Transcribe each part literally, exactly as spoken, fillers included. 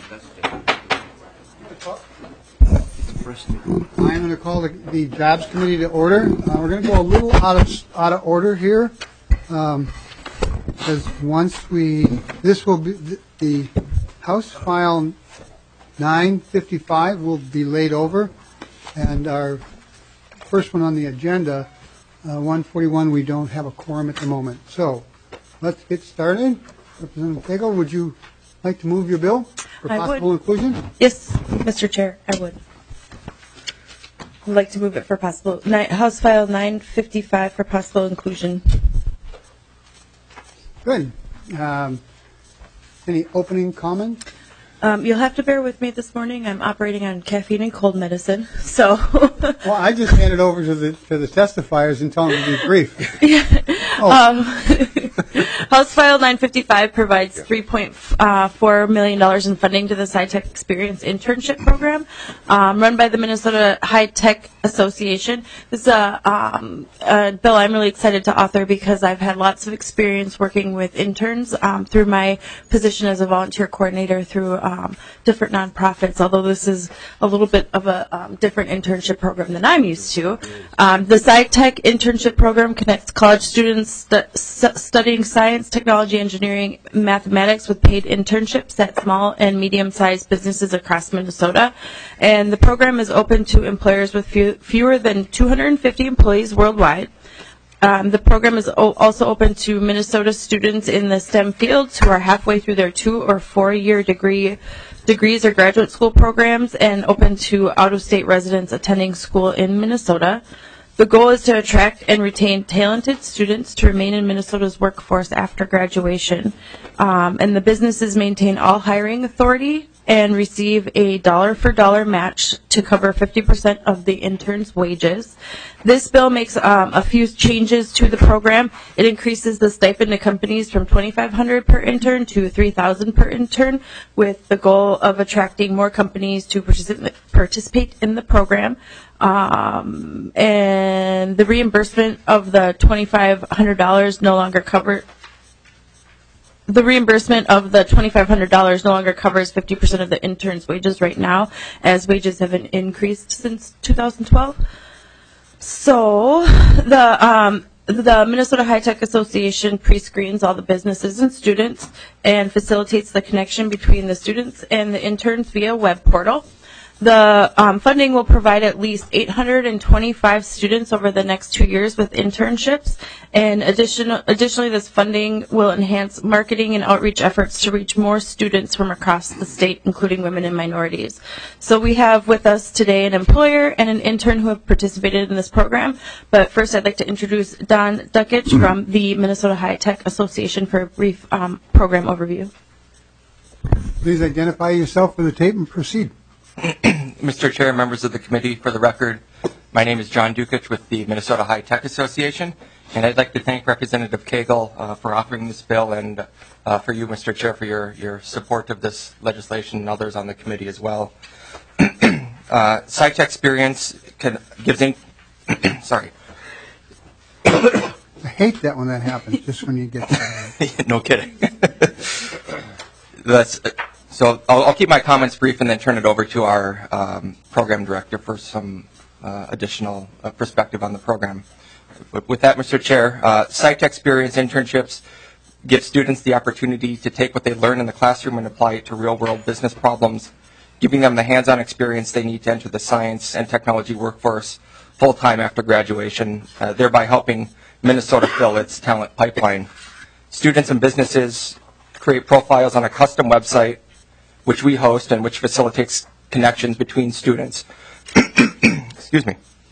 I'm going to call the, the Jobs Committee to order. Uh, we're going to go a little out of out of order here, um, because once we this will be the, the House File nine fifty-five will be laid over, and our first one on the agenda, uh, one forty-one, we don't have a quorum at the moment. So let's get started. Representative Cagle, would you like to move your bill for I possible would. inclusion? Yes, Mister Chair, I would. I'd like to move it for possible, ni- House File nine fifty-five for possible inclusion. Good. Um, any opening comments? Um, you'll have to bear with me this morning. I'm operating on caffeine and cold medicine, so. Well, I just hand it over to the to the testifiers and tell them to be brief. Yeah. Oh. Um, House File nine fifty-five provides three point four million dollars in funding to the SciTech Experience Internship Program, um, run by the Minnesota High Tech Association. This is a, um, a bill I'm really excited to author because I've had lots of experience working with interns um, through my position as a volunteer coordinator through um, different nonprofits, although this is a little bit of a um, different internship program than I'm used to. Um, the SciTech Internship Program connects college students stu- studying science, technology, engineering, mathematics with paid internships at small and medium-sized businesses across Minnesota. And the program is open to employers with few, fewer than two hundred fifty employees worldwide. Um, the program is o- also open to Minnesota students in the STEM fields who are halfway through their two or four-year degree degrees or graduate school programs, and open to out-of-state residents attending school in Minnesota. The goal is to attract and retain talented students to remain in Minnesota's workforce after graduation. Um, and the businesses maintain all hiring authority and receive a dollar-for-dollar match to cover fifty percent of the intern's wages. This bill makes um, a few changes to the program. It increases the stipend to companies from twenty-five hundred dollars per intern to three thousand dollars per intern, with the goal of attracting more companies to particip- participate in the program. Um, and the reimbursement of the twenty-five hundred dollars no longer cover. The reimbursement of the twenty-five hundred dollars no longer covers fifty percent of the intern's wages right now, as wages have been increased since two thousand twelve. So the um, the Minnesota High Tech Association pre-screens all the businesses and students and facilitates the connection between the students and the interns via web portal. The um, funding will provide at least eight hundred twenty-five students over the next two years with internships, and additional, additionally, this funding will enhance marketing and outreach efforts to reach more students from across the state, including women and minorities. So we have with us today an employer and an intern who have participated in this program. But first, I'd like to introduce Don Duckich from the Minnesota High Tech Association for a brief um, program overview. Please identify yourself for the tape and proceed. Mister Chair, members of the committee, for the record, my name is John Dukic with the Minnesota High Tech Association, and I'd like to thank Representative Cagle uh, for authoring this bill, and uh, for you, Mister Chair, for your, your support of this legislation, and others on the committee as well. uh, SciTech Experience can, gives in, sorry. I hate that when that happens, just when you get to No kidding. That's... Uh, So I'll, I'll keep my comments brief and then turn it over to our um, program director for some uh, additional uh, perspective on the program. With, with that, Mister Chair, uh, SciTech Experience internships give students the opportunity to take what they learn in the classroom and apply it to real-world business problems, giving them the hands-on experience they need to enter the science and technology workforce full-time after graduation, uh, thereby helping Minnesota fill its talent pipeline. Students and businesses create profiles on a custom website which we host and which facilitates connections between students. Excuse me.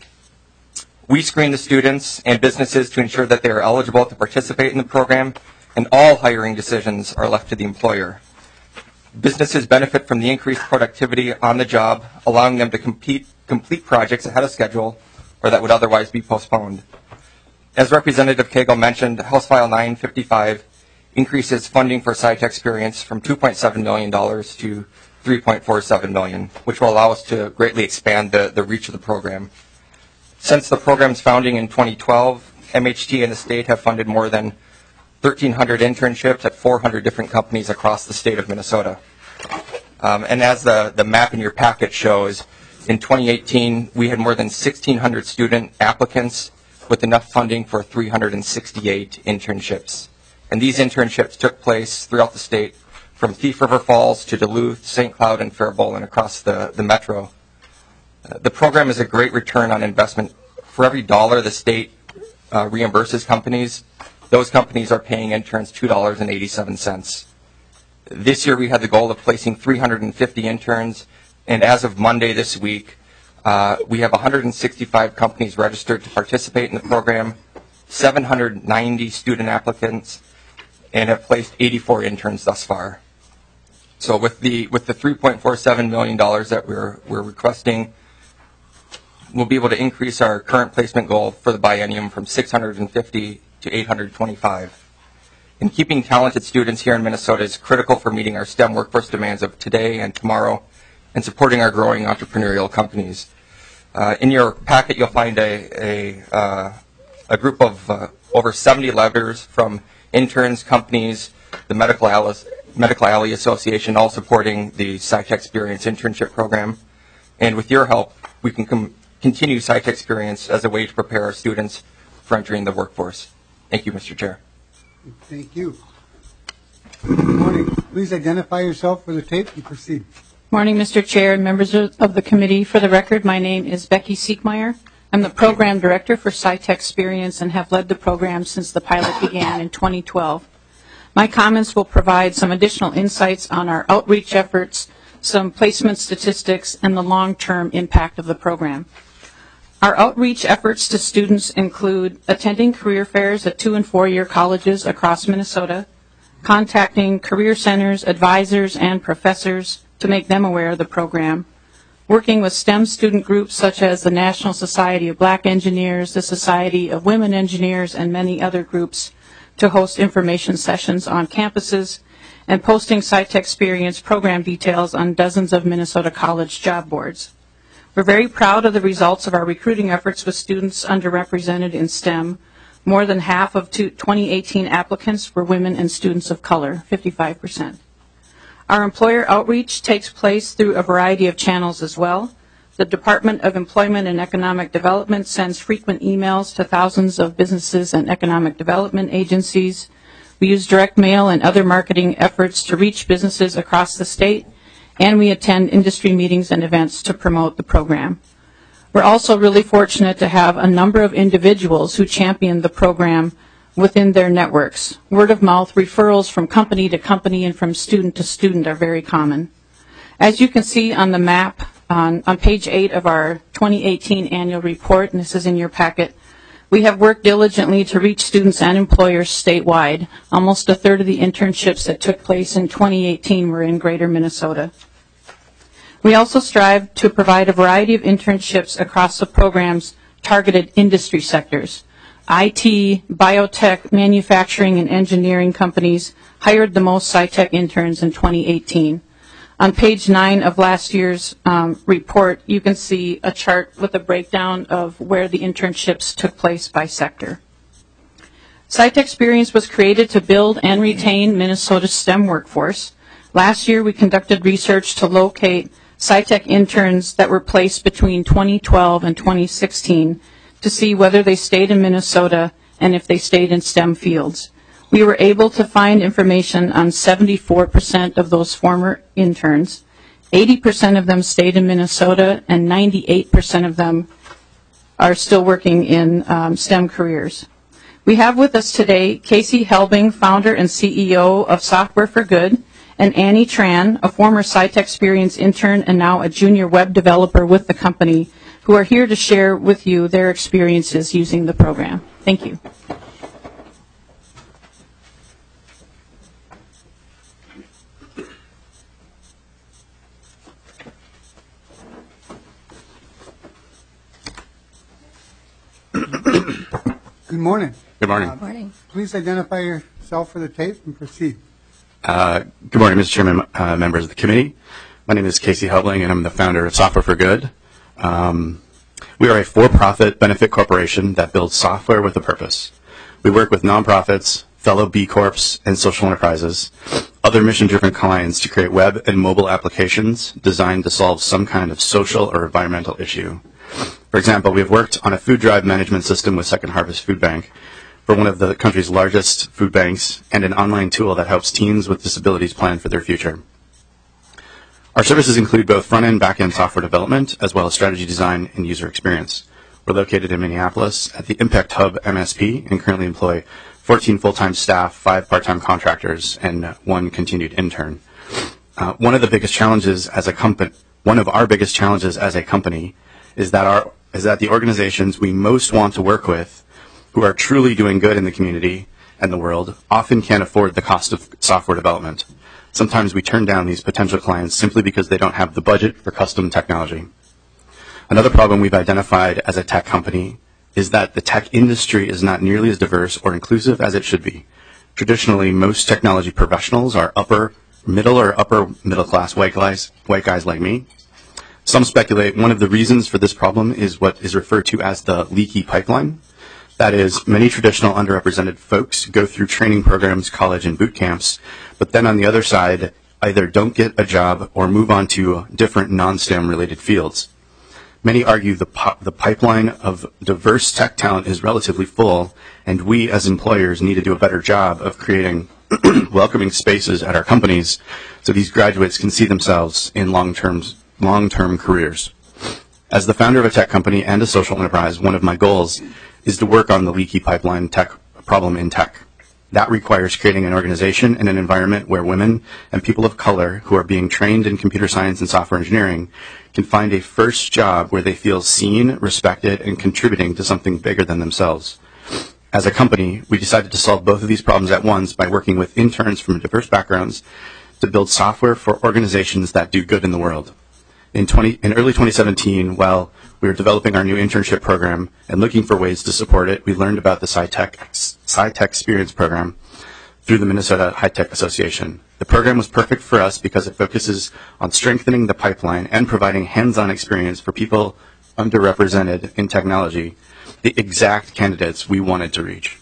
We screen the students and businesses to ensure that they are eligible to participate in the program, and all hiring decisions are left to the employer. Businesses benefit from the increased productivity on the job, allowing them to compete, complete projects ahead of schedule or that would otherwise be postponed. As Representative Cagle mentioned, House File nine fifty-five increases funding for SciTech Experience from two point seven million dollars to three point four seven million dollars, which will allow us to greatly expand the, the reach of the program. Since the program's founding in twenty twelve, M H T and the state have funded more than thirteen hundred internships at four hundred different companies across the state of Minnesota. Um, and as the, the map in your packet shows, in twenty eighteen, we had more than sixteen hundred student applicants with enough funding for three hundred sixty-eight internships. And these internships took place throughout the state, from Thief River Falls to Duluth, Saint Cloud, and Faribault, and across the, the metro. Uh, the program is a great return on investment. For every dollar the state uh, reimburses companies, those companies are paying interns two dollars and eighty-seven cents. This year we had the goal of placing three hundred fifty interns, and as of Monday this week, uh, we have one hundred sixty-five companies registered to participate in the program, seven hundred ninety student applicants, and have placed eighty-four interns thus far. So with the with the three point four seven million dollars that we're we're requesting, we'll be able to increase our current placement goal for the biennium from six hundred fifty to eight hundred twenty-five. And keeping talented students here in Minnesota is critical for meeting our STEM workforce demands of today and tomorrow, and supporting our growing entrepreneurial companies. Uh, in your packet, you'll find a a, uh, a group of uh, over seventy letters from interns, companies, the Medical Alley, Medical Alley Association, all supporting the SciTech Experience internship program. And with your help, we can com- continue SciTech Experience as a way to prepare our students for entering the workforce. Thank you, Mister Chair. Thank you. Good morning. Please identify yourself for the tape and proceed. Morning, Mister Chair and members of the committee. For the record, my name is Becky Siekmeyer. I'm the program director for SciTech Experience and have led the program since the pilot began in twenty twelve. My comments will provide some additional insights on our outreach efforts, some placement statistics, and the long-term impact of the program. Our outreach efforts to students include attending career fairs at two and four-year colleges across Minnesota, contacting career centers, advisors, and professors to make them aware of the program, working with STEM student groups such as the National Society of Black Engineers, the Society of Women Engineers, and many other groups to host information sessions on campuses, and posting SciTech Experience program details on dozens of Minnesota college job boards. We're very proud of the results of our recruiting efforts with students underrepresented in STEM. More than half of twenty eighteen applicants were women and students of color, fifty-five percent. Our employer outreach takes place through a variety of channels as well. The Department of Employment and Economic Development sends frequent emails to thousands of businesses and economic development agencies. We use direct mail and other marketing efforts to reach businesses across the state, and we attend industry meetings and events to promote the program. We're also really fortunate to have a number of individuals who champion the program within their networks. Word of mouth referrals from company to company and from student to student are very common. As you can see on the map on, on page eight of our twenty eighteen annual report, and this is in your packet, we have worked diligently to reach students and employers statewide. Almost a third of the internships that took place in twenty eighteen were in Greater Minnesota. We also strive to provide a variety of internships across the program's targeted industry sectors. I T, biotech, manufacturing, and engineering companies hired the most SciTech interns in twenty eighteen. On page nine of last year's um, report, you can see a chart with a breakdown of where the internships took place by sector. SciTech Experience was created to build and retain Minnesota's STEM workforce. Last year, we conducted research to locate SciTech interns that were placed between twenty twelve and twenty sixteen to see whether they stayed in Minnesota and if they stayed in STEM fields. We were able to find information on seventy-four percent of those former interns. eighty percent of them stayed in Minnesota, and ninety-eight percent of them are still working in um, STEM careers. We have with us today Casey Helbing, founder and C E O of Software for Good, and Annie Tran, a former SciTech Experience intern and now a junior web developer with the company, who are here to share with you their experiences using the program. Thank you. Good morning. Good morning. Uh, morning. Please identify yourself for the tape and proceed. Uh, good morning, Mister Chairman, uh, members of the committee. My name is Casey Helbing, and I'm the founder of Software for Good. Um, we are a for-profit benefit corporation that builds software with a purpose. We work with nonprofits, fellow B Corps, and social enterprises, other mission-driven clients to create web and mobile applications designed to solve some kind of social or environmental issue. For example, we have worked on a food drive management system with Second Harvest Food Bank for one of the country's largest food banks and an online tool that helps teens with disabilities plan for their future. Our services include both front-end and back-end software development, as well as strategy design and user experience. We're located in Minneapolis at the Impact Hub M S P and currently employ fourteen full-time staff, five part-time contractors, and one continued intern. Uh, one of the biggest challenges as a company, one of our biggest challenges as a company, is that our is that the organizations we most want to work with, who are truly doing good in the community and the world, often can't afford the cost of software development. Sometimes we turn down these potential clients simply because they don't have the budget for custom technology. Another problem we've identified as a tech company is that the tech industry is not nearly as diverse or inclusive as it should be. Traditionally, most technology professionals are upper, middle, or upper middle class white guys, white guys like me. Some speculate one of the reasons for this problem is what is referred to as the leaky pipeline. That is, many traditional underrepresented folks go through training programs, college, and boot camps, but then on the other side, either don't get a job or move on to different non-STEM related fields. Many argue the, po- the pipeline of diverse tech talent is relatively full, and we as employers need to do a better job of creating welcoming spaces at our companies so these graduates can see themselves in long-term, long-term careers. As the founder of a tech company and a social enterprise, one of my goals is to work on the leaky pipeline tech problem in tech. That requires creating an organization and an environment where women and people of color who are being trained in computer science and software engineering can find a first job where they feel seen, respected, and contributing to something bigger than themselves. As a company, we decided to solve both of these problems at once by working with interns from diverse backgrounds to build software for organizations that do good in the world. In, twenty, in early twenty seventeen, while we were developing our new internship program and looking for ways to support it, we learned about the SciTech, SciTech Experience program through the Minnesota High Tech Association. The program was perfect for us because it focuses on strengthening the pipeline and providing hands-on experience for people underrepresented in technology, the exact candidates we wanted to reach.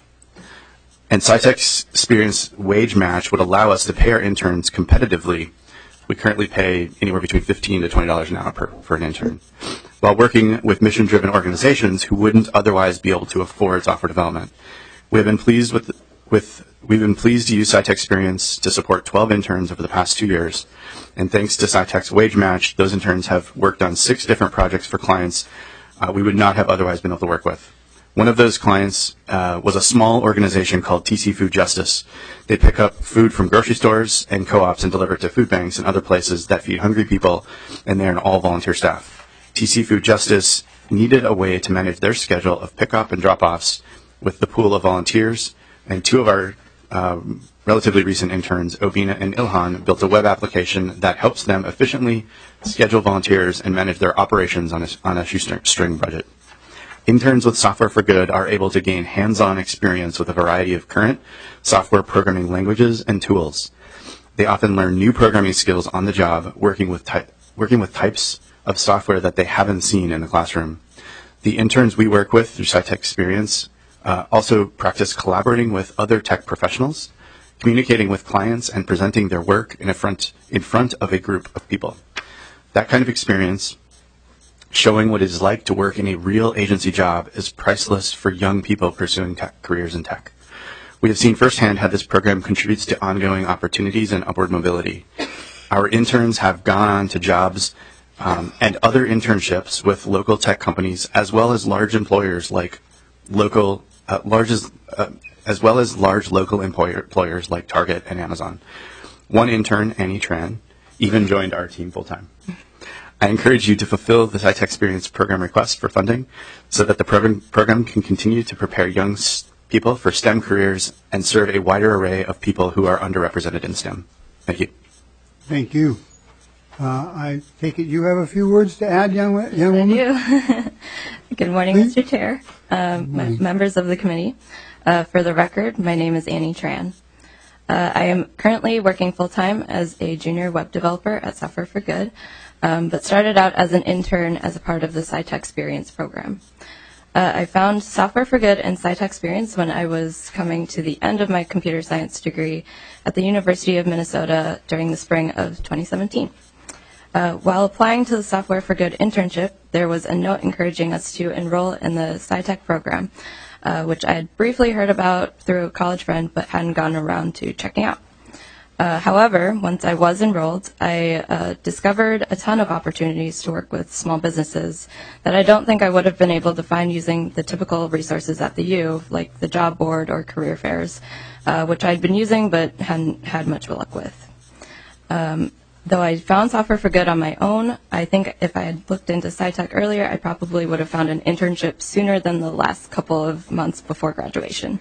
And SciTech Experience wage match would allow us to pay our interns competitively. We currently pay anywhere between fifteen to twenty dollars an hour per, for an intern, while working with mission-driven organizations who wouldn't otherwise be able to afford software development. We have been pleased with, with we've been pleased to use SciTech Experience to support twelve interns over the past two years, and thanks to SciTech's wage match, those interns have worked on six different projects for clients uh, we would not have otherwise been able to work with. One of those clients uh, was a small organization called T C Food Justice. They pick up food from grocery stores and co-ops and deliver it to food banks and other places that feed hungry people, and they're an all-volunteer staff. T C Food Justice needed a way to manage their schedule of pickup and drop-offs with the pool of volunteers, and two of our um, relatively recent interns, Obina and Ilhan, built a web application that helps them efficiently schedule volunteers and manage their operations on a, on a shoestring budget. Interns with Software for Good are able to gain hands-on experience with a variety of current software programming languages and tools. They often learn new programming skills on the job, working with, ty- working with types of software that they haven't seen in the classroom. The interns we work with through SciTech Experience uh, also practice collaborating with other tech professionals, communicating with clients, and presenting their work in, a front, in front of a group of people. That kind of experience, showing what it is like to work in a real agency job, is priceless for young people pursuing tech careers in tech. We have seen firsthand how this program contributes to ongoing opportunities and upward mobility. Our interns have gone on to jobs um, and other internships with local tech companies, as well as large employers like local, uh, large as, uh, as well as large local employer, employers like Target and Amazon. One intern, Annie Tran, even joined our team full time. I encourage you to fulfill the SciTech Experience program request for funding so that the program, program can continue to prepare young people for STEM careers and serve a wider array of people who are underrepresented in STEM. Thank you. Thank you. Uh, I take it you have a few words to add, young, young woman? I do. Good morning, Please? Mister Chair, um, m- members of the committee. Uh, for the record, my name is Annie Tran. Uh, I am currently working full-time as a junior web developer at Software for Good, um, but started out as an intern as a part of the SciTech Experience program. Uh, I found Software for Good and SciTech Experience when I was coming to the end of my computer science degree at the University of Minnesota during the spring of twenty seventeen. Uh, while applying to the Software for Good internship, there was a note encouraging us to enroll in the SciTech program, uh, which I had briefly heard about through a college friend but hadn't gone around to checking out. Uh, however, once I was enrolled, I uh, discovered a ton of opportunities to work with small businesses that I don't think I would have been able to find using the typical resources at the U, like the job board or career fairs, uh, which I'd been using but hadn't had much luck with. Um, though I found Software for Good on my own, I think if I had looked into SciTech earlier, I probably would have found an internship sooner than the last couple of months before graduation.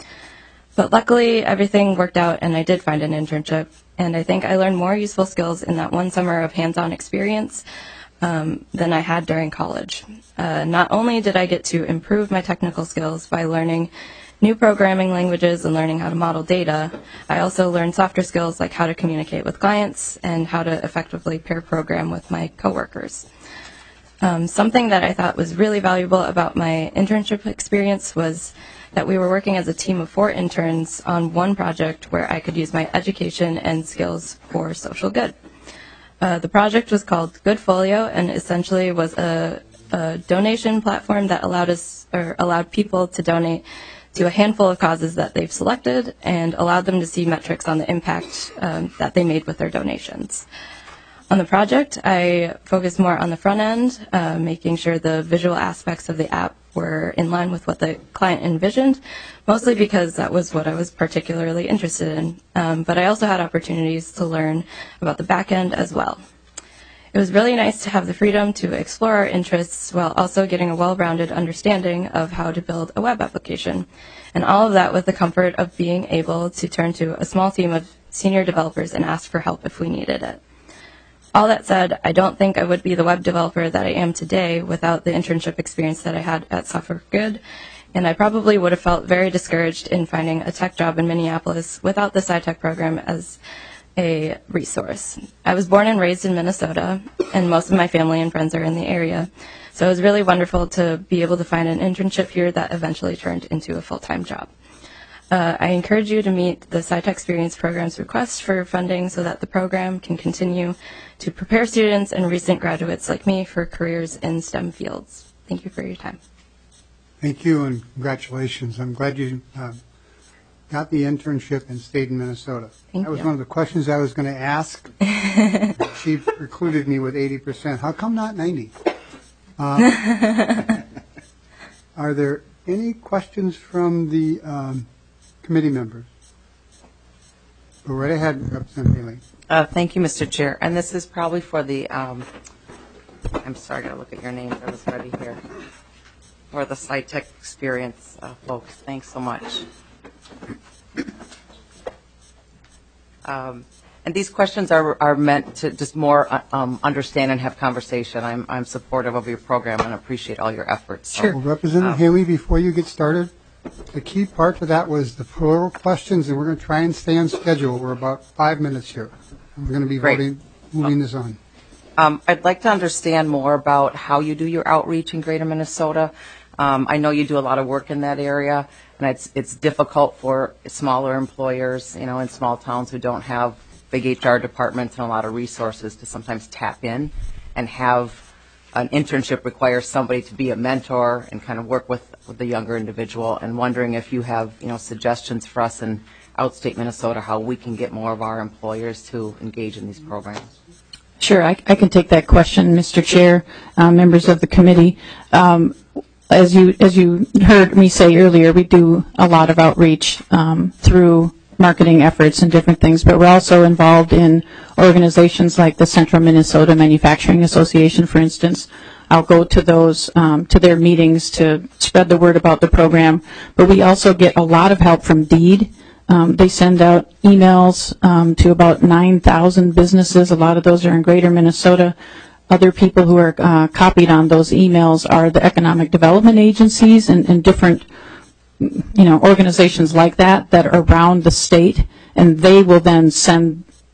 But luckily, everything worked out, and I did find an internship. And I think I learned more useful skills in that one summer of hands-on experience um, than I had during college. Uh, not only did I get to improve my technical skills by learning new programming languages and learning how to model data, I also learned softer skills like how to communicate with clients and how to effectively pair program with my coworkers. Um, something that I thought was really valuable about my internship experience was that we were working as a team of four interns on one project where I could use my education and skills for social good. Uh, the project was called Goodfolio and essentially was a, a donation platform that allowed us or allowed people to donate to a handful of causes that they've selected and allowed them to see metrics on the impact um, that they made with their donations. On the project, I focused more on the front end, uh, making sure the visual aspects of the app were in line with what the client envisioned, mostly because that was what I was particularly interested in. Um, but I also had opportunities to learn about the back end as well. It was really nice to have the freedom to explore our interests while also getting a well-rounded understanding of how to build a web application, and all of that with the comfort of being able to turn to a small team of senior developers and ask for help if we needed it. All that said, I don't think I would be the web developer that I am today without the internship experience that I had at Software for Good, and I probably would have felt very discouraged in finding a tech job in Minneapolis without the SciTech program as a resource. I was born and raised in Minnesota, and most of my family and friends are in the area, so it was really wonderful to be able to find an internship here that eventually turned into a full-time job. Uh, I encourage you to meet the SciTech Experience Program's request for funding so that the program can continue to prepare students and recent graduates like me for careers in STEM fields. Thank you for your time. Thank you and congratulations. I'm glad you uh, got the internship and stayed in Minnesota. Thank that was you. one of the questions I was going to ask. She precluded me with eighty percent. How come not ninety? Uh, are there any questions from the um, committee members? Go right ahead, Representative Haley. Uh, thank you, Mister Chair. And this is probably for the, um, I'm sorry, I got to look at your names. I was ready here. For the SciTech Experience uh, folks. Thanks so much. Um, and these questions are, are meant to just more uh, um, understand and have conversation. I'm, I'm supportive of your program and appreciate all your efforts. So, Well, Representative um, Haley, before you get started, the key part to that was the plural questions, and we're going to try and stay on schedule. We're about five minutes here. We're going to be Great. voting, moving this on. Um, I'd like to understand more about how you do your outreach in Greater Minnesota. Um, I know you do a lot of work in that area, and it's it's difficult for smaller employers, you know, in small towns who don't have big H R departments and a lot of resources to sometimes tap in and have an internship require somebody to be a mentor and kind of work with, with the younger individual, and wondering if you have, you know, suggestions for us in outstate Minnesota how we can get more of our employers to engage in these programs. Sure, I, I can take that question, Mister Chair, uh, members of the committee. Um, as you as you heard me say earlier, we do a lot of outreach um, through marketing efforts and different things, but we're also involved in organizations like the Central Minnesota Manufacturing Association, for instance. I'll go to those, um, to their meetings to spread the word about the program, but we also get a lot of help from DEED. Um, they send out emails um, to about nine thousand businesses. A lot of those are in Greater Minnesota. Other people who are uh, copied on those emails are the economic development agencies and, and different you know, organizations like that that are around the state, and they will then send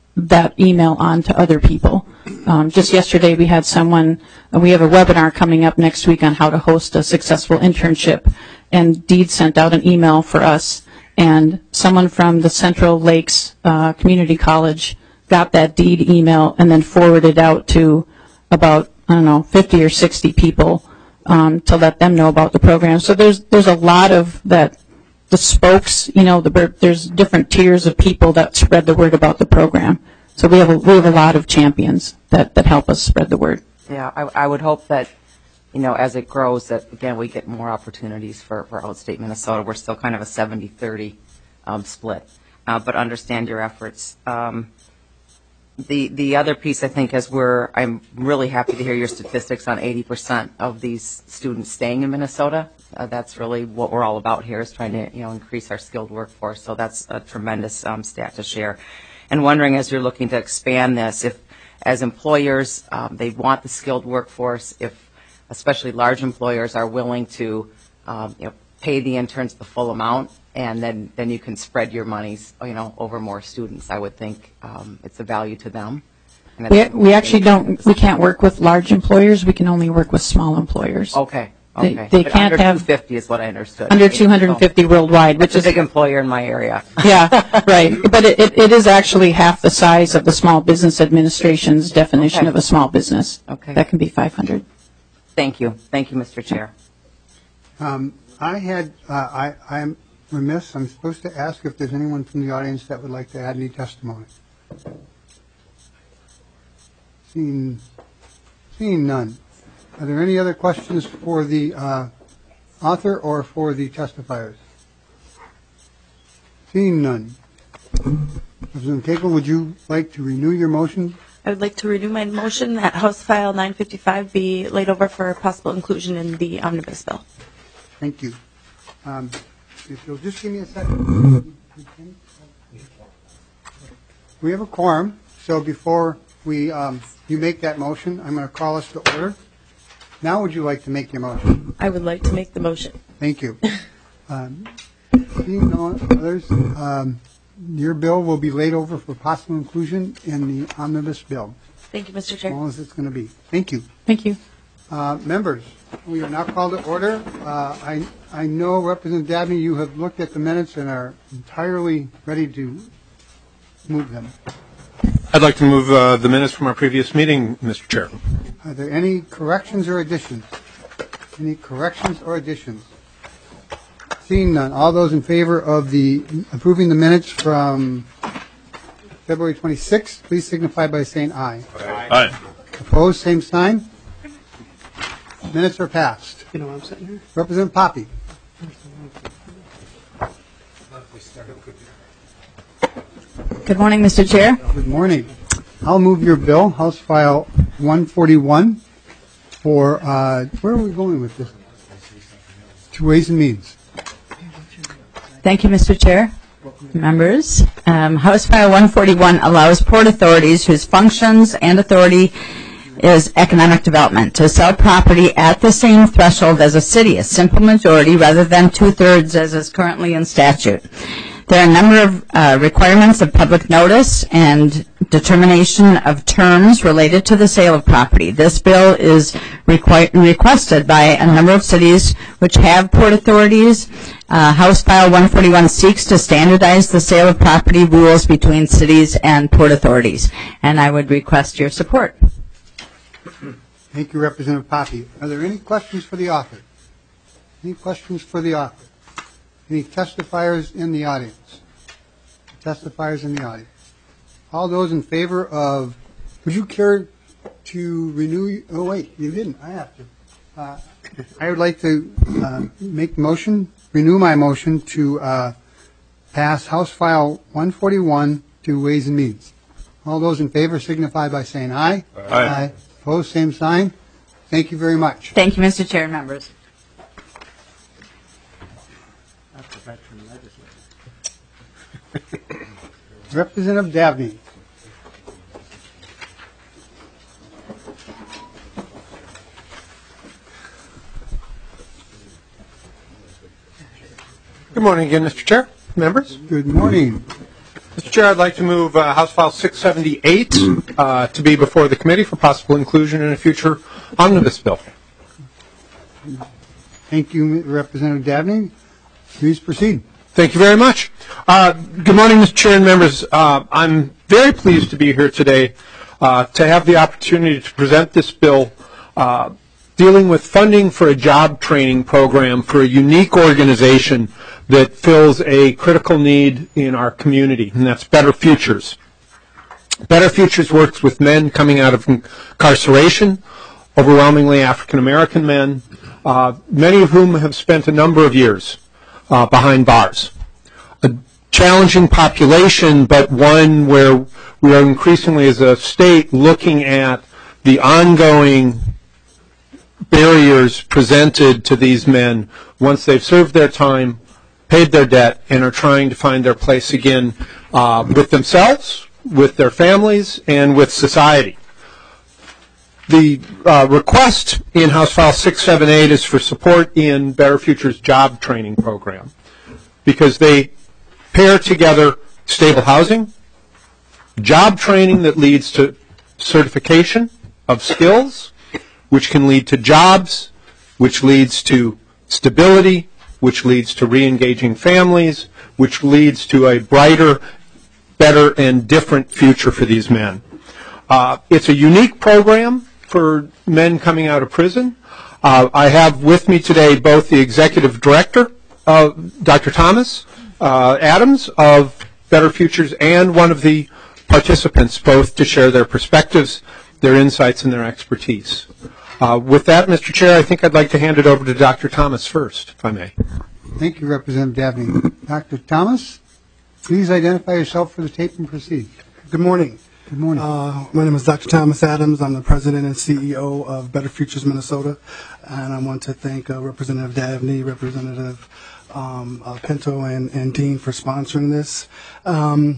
that email on to other people. Um, just yesterday we had someone, uh, we have a webinar coming up next week on how to host a successful internship, and Deed sent out an email for us, and someone from the Central Lakes uh, Community College got that Deed email and then forwarded out to about, I don't know, fifty or sixty people um, to let them know about the program. So there's there's a lot of that, the spokes, you know, the, there's different tiers of people that spread the word about the program. So we have a, we have a lot of champions that, that help us spread the word. Yeah, I, I would hope that, you know, as it grows, that, again, we get more opportunities for, for outstate Minnesota. We're still kind of a seventy thirty um, split, uh, but understand your efforts. Um, the the other piece, I think, is we're, I'm really happy to hear your statistics on eighty percent of these students staying in Minnesota. Uh, that's really what we're all about here, is trying to, you know, increase our skilled workforce. So that's a tremendous um, stat to share. And wondering, as you're looking to expand this, if as employers um, they want the skilled workforce, if especially large employers are willing to um, you know, pay the interns the full amount, and then, then you can spread your monies, you know, over more students. I would think um, it's a value to them. And We, we actually don't, we can't work with large employers. We can only work with small employers. Okay. They- Okay. they But can't under have- two hundred fifty is what I understood. Under two hundred fifty worldwide, which Which is is a big employer in my area. Yeah, right. But it, it, it is actually half the size of the Small Business Administration's definition Okay. of a small business. Okay. That can be five hundred. Thank you. Thank you, Mister Chair. Um, I had, uh, I, I'm remiss, I'm supposed to ask if there's anyone from the audience that would like to add any testimony. Seeing, seeing none. Are there any other questions for the uh, author or for the testifiers? Seeing none. Representative Cagle, would you like to renew your motion? I would like to renew my motion that House File nine fifty-five be laid over for possible inclusion in the omnibus bill. Thank you. Um, If you'll just give me a second. We have a quorum, so before we, um, you make that motion, I'm going to call us to order. Now would you like to make your motion? I would like to make the motion. Thank you. Um, Seeing no others, um, your bill will be laid over for possible inclusion in the omnibus bill, Thank you, Mister as Chair. small as it's going to be. Thank you. Thank you. Uh, Members, we are now called to order. Uh, I I know, Representative Dabney, you have looked at the minutes and are entirely ready to move them. I'd like to move uh, the minutes from our previous meeting, Mister Chair. Are there any corrections or additions? Any corrections or additions? Seeing none, all those in favor of the approving the minutes from February twenty-sixth, please signify by saying aye. Aye. Opposed, same sign. Minutes are passed. You know what I'm saying here? Representative Poppy. Good morning, Mister Chair. Good morning. I'll move your bill, House File one forty-one, for, uh, where are we going with this? To Ways and Means. Thank you, Mister Chair. Members, um, House File one forty-one allows port authorities whose functions and authority is economic development to sell property at the same threshold as a city, a simple majority rather than two-thirds as is currently in statute. There are a number of uh, requirements of public notice and determination of terms related to the sale of property. This bill is requi- requested by a number of cities which have port authorities. Uh, House File one forty-one seeks to standardize the sale of property rules between cities and port authorities, and I would request your support. Thank you, Representative Poppy. Are there any questions for the author? Any questions for the author? Any testifiers in the audience? Testifiers in the audience. All those in favor of, would you care to renew, oh wait, you didn't, I have to. Uh, I would like to uh, make the motion, renew my motion to uh, pass House File one forty-one to Ways and Means. All those in favor signify by saying aye. Aye. Aye. Opposed, same sign. Thank you very much. Thank you, Mister Chair and members. Representative Dabney. Good morning again, Mister Chair, members. Good morning. Mister Mister Chair, I'd like to move uh, House File six seventy-eight uh, to be before the committee for possible inclusion in a future omnibus bill. Thank you, Representative Dabney. Please proceed. Thank you very much. Uh, good morning, Mister Chair and members. Uh, I'm very pleased to be here today uh, to have the opportunity to present this bill uh, dealing with funding for a job training program for a unique organization that fills a critical need in our community, and that's Better Futures. Better Futures works with men coming out of incarceration, overwhelmingly African American men, uh, many of whom have spent a number of years uh, behind bars. A challenging population, but one where we are increasingly as a state looking at the ongoing barriers presented to these men once they've served their time, paid their debt, and are trying to find their place again uh, with themselves, with their families, and with society. The uh, request in House File six seventy-eight is for support in Better Futures job training program because they pair together stable housing, job training that leads to certification of skills, which can lead to jobs, which leads to stability, which leads to re-engaging families, which leads to a brighter, better, and different future for these men. Uh, it's a unique program for men coming out of prison. Uh, I have with me today both the executive director, uh, Doctor Thomas uh, Adams of Better Futures, and one of the participants, both to share their perspectives, their insights, and their expertise. Uh, with that, Mister Chair, I think I'd like to hand it over to Doctor Thomas first, if I may. Thank you, Representative Dabney. Doctor Thomas, please identify yourself for the tape and proceed. Good morning. Good morning. Uh, my name is Doctor Thomas Adams. I'm the president and C E O of Better Futures Minnesota, and I want to thank uh, Representative Dabney, Representative um, uh, Pinto, and, and Dean for sponsoring this. Um,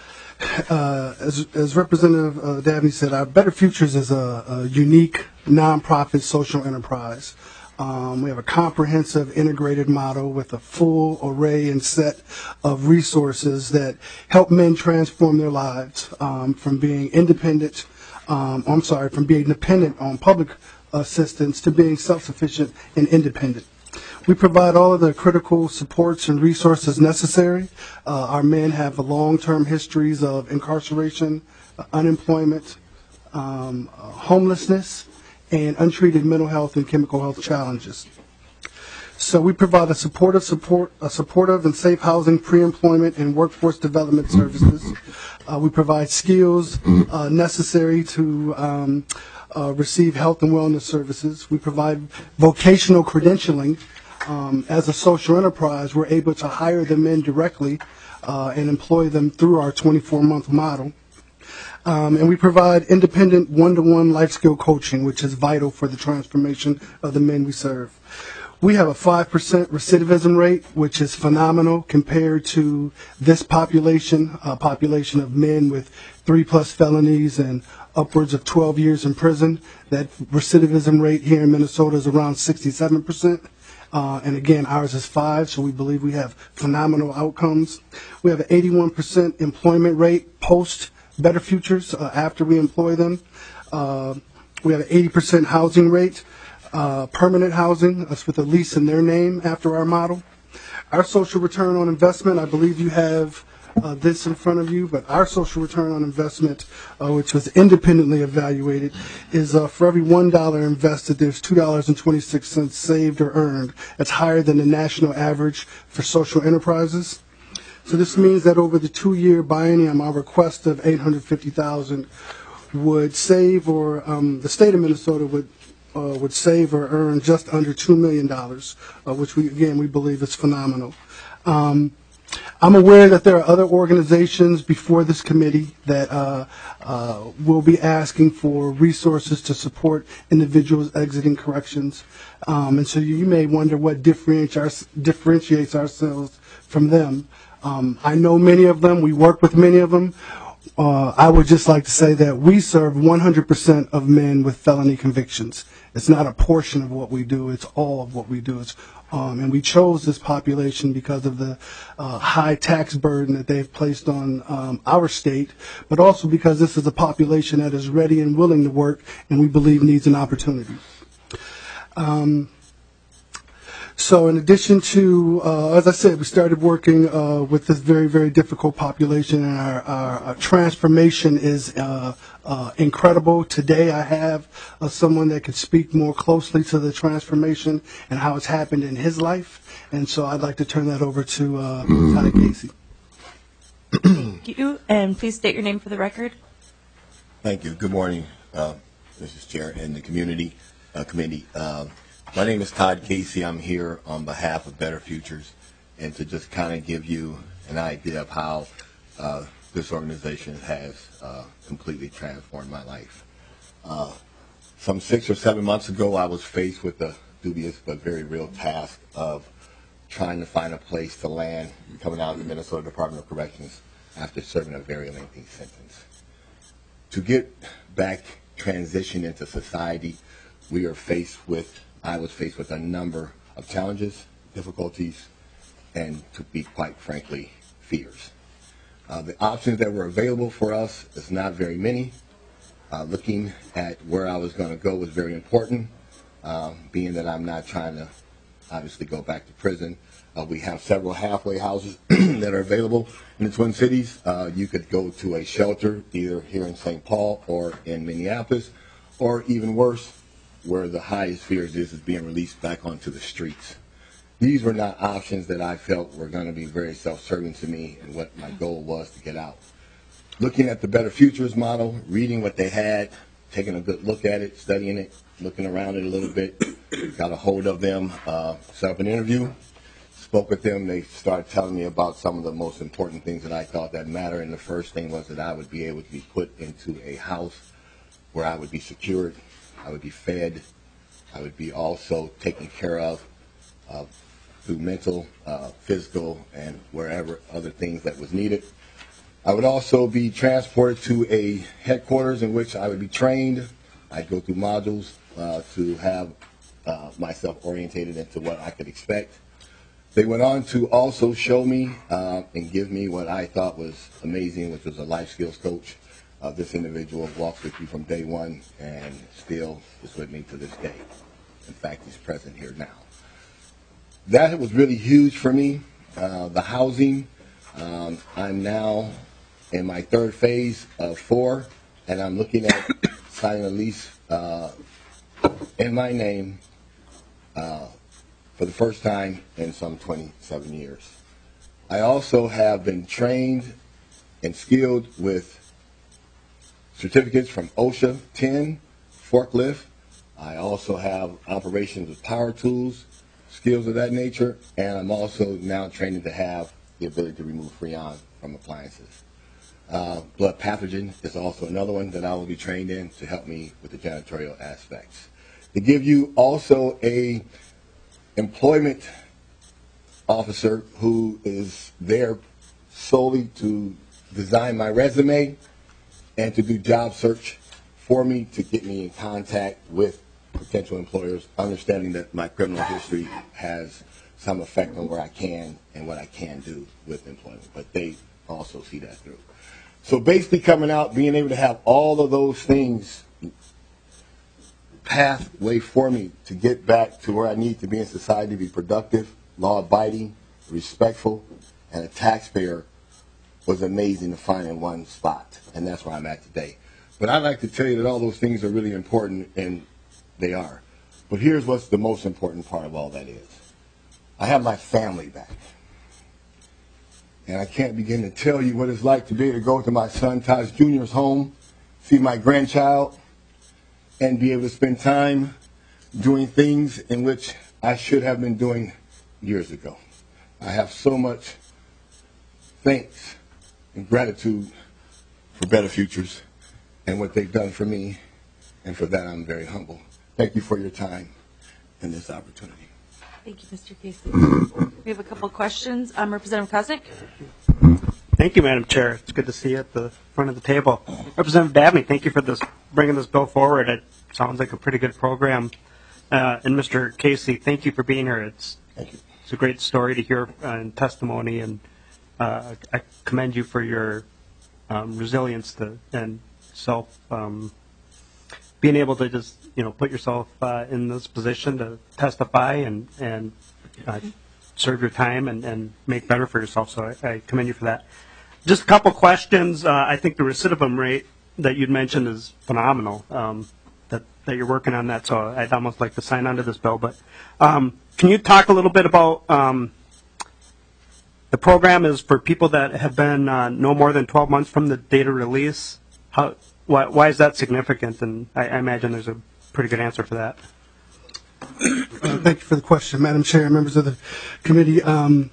uh, as, as Representative uh, Dabney said, our Better Futures is a, a unique nonprofit social enterprise. Um, we have a comprehensive integrated model with a full array and set of resources that help men transform their lives um, from being independent, um, I'm sorry, from being dependent on public assistance to being self-sufficient and independent. We provide all of the critical supports and resources necessary. Uh, our men have long-term histories of incarceration, uh, unemployment, um, uh, homelessness, and untreated mental health and chemical health challenges. So we provide a supportive, support, a supportive and safe housing, pre-employment, and workforce development services. Uh, we provide skills uh, necessary to um, uh, receive health and wellness services. We provide vocational credentialing. Um, as a social enterprise, we're able to hire the men directly uh, and employ them through our twenty-four month model. Um, and we provide independent one-to-one life skill coaching, which is vital for the transformation of the men we serve. We have a five percent recidivism rate, which is phenomenal compared to this population, a population of men with three-plus felonies and upwards of twelve years in prison. That recidivism rate here in Minnesota is around sixty-seven percent. Uh, and again, ours is five, so we believe we have phenomenal outcomes. We have an eighty-one percent employment rate post Better Futures uh, after we employ them. Uh, we have an eighty percent housing rate, uh, permanent housing, that's with a lease in their name after our model. Our social return on investment, I believe you have uh, this in front of you, but our social return on investment, uh, which was independently evaluated, is uh, for every one dollar invested, there's two dollars and twenty-six cents saved or earned. That's higher than the national average for social enterprises. So this means that over the two-year biennium, our request of eight hundred fifty thousand dollars would save, or um, the state of Minnesota would uh, would save or earn just under two million dollars, uh, which we again we believe is phenomenal. Um, I'm aware that there are other organizations before this committee that uh, uh, will be asking for resources to support individuals exiting corrections, um, and so you may wonder what differentiates, our, differentiates ourselves from them. Um, I know many of them. We work with many of them. uh, I would just like to say that we serve one hundred percent of men with felony convictions. It's not a portion of what we do, it's all of what we do. It's, um, and we chose this population because of the uh, high tax burden that they've placed on um, our state, but also because this is a population that is ready and willing to work and we believe needs an opportunity. Um, So in addition to, uh, as I said, we started working uh, with this very, very difficult population, and our, our, our transformation is uh, uh, incredible. Today I have uh, someone that can speak more closely to the transformation and how it's happened in his life, and so I'd like to turn that over to uh, Todd Casey. Thank you, and please state your name for the record. Thank you. Good morning, uh, Missus Chair and the community uh, committee. Uh, My name is Todd Casey. I'm here on behalf of Better Futures, and to just kind of give you an idea of how uh, this organization has uh, completely transformed my life. Uh, some six or seven months ago, I was faced with the dubious but very real task of trying to find a place to land coming out of the Minnesota Department of Corrections after serving a very lengthy sentence. To get back transitioned into society, we are faced with I was faced with a number of challenges, difficulties, and to be quite frankly, fears. Uh, the options that were available for us is not very many. Uh, looking at where I was going to go was very important, uh, being that I'm not trying to obviously go back to prison. Uh, we have several halfway houses that are available in the Twin Cities. Uh, you could go to a shelter either here in Saint Paul or in Minneapolis, or even worse, where the highest fears is, is being released back onto the streets. These were not options that I felt were going to be very self-serving to me and what my goal was to get out. Looking at the Better Futures model, reading what they had, taking a good look at it, studying it, looking around it a little bit, got a hold of them, uh, set up an interview, spoke with them. They started telling me about some of the most important things that I thought that matter, and the first thing was that I would be able to be put into a house where I would be secured, I would be fed, I would be also taken care of uh, through mental, uh, physical, and wherever other things that was needed. I would also be transported to a headquarters in which I would be trained. I'd go through modules uh, to have uh, myself orientated into what I could expect. They went on to also show me uh, and give me what I thought was amazing, which was a life skills coach. Uh, this individual walks with you from day one and still is with me to this day. In fact, he's present here now. That was really huge for me. Uh, the housing, um, I'm now in my third phase of four, and I'm looking at signing a lease uh, in my name uh, for the first time in some twenty-seven years. I also have been trained and skilled with certificates from OSHA ten, forklift. I also have operations with power tools, skills of that nature, and I'm also now training to have the ability to remove Freon from appliances. Uh, blood pathogen is also another one that I will be trained in to help me with the janitorial aspects. To give you also a employment officer who is there solely to design my resume and to do job search for me, to get me in contact with potential employers, understanding that my criminal history has some effect on where I can and what I can do with employment, but they also see that through. So basically coming out, being able to have all of those things pathway for me to get back to where I need to be in society, be productive, law-abiding, respectful, and a taxpayer was amazing to find in one spot, and that's where I'm at today. But I'd like to tell you that all those things are really important, and they are. But here's what's the most important part of all that is. I have my family back. And I can't begin to tell you what it's like to be able to go to my son Taj Junior's home, see my grandchild, and be able to spend time doing things in which I should have been doing years ago. I have so much thanks and gratitude for Better Futures and what they've done for me, and for that I'm very humble. Thank you for your time and this opportunity. Thank you, Mister Casey. We have a couple of questions. Um, Representative Koznick. Thank Thank you, Madam Chair. It's good to see you at the front of the table. Representative Dabney, thank you for this, bringing this bill forward. It sounds like a pretty good program. Uh, and Mister Casey, thank you for being here. It's, Thank you. it's a great story to hear uh, and testimony, and uh, I commend you for your um, resilience to, and self, um, being able to just, you know, put yourself uh, in this position to testify and, and uh, serve your time and, and make better for yourself. So I, I commend you for that. Just a couple questions. Uh, I think the recidivism rate that you'd mentioned is phenomenal, um, that, that you're working on that. So I'd almost like to sign on to this bill. But um, can you talk a little bit about um, the program is for people that have been uh, no more than twelve months from the date of release? How, why, why is that significant? And I, I imagine there's a pretty good answer for that. Uh, thank you for the question, Madam Chair, members of the committee. Um,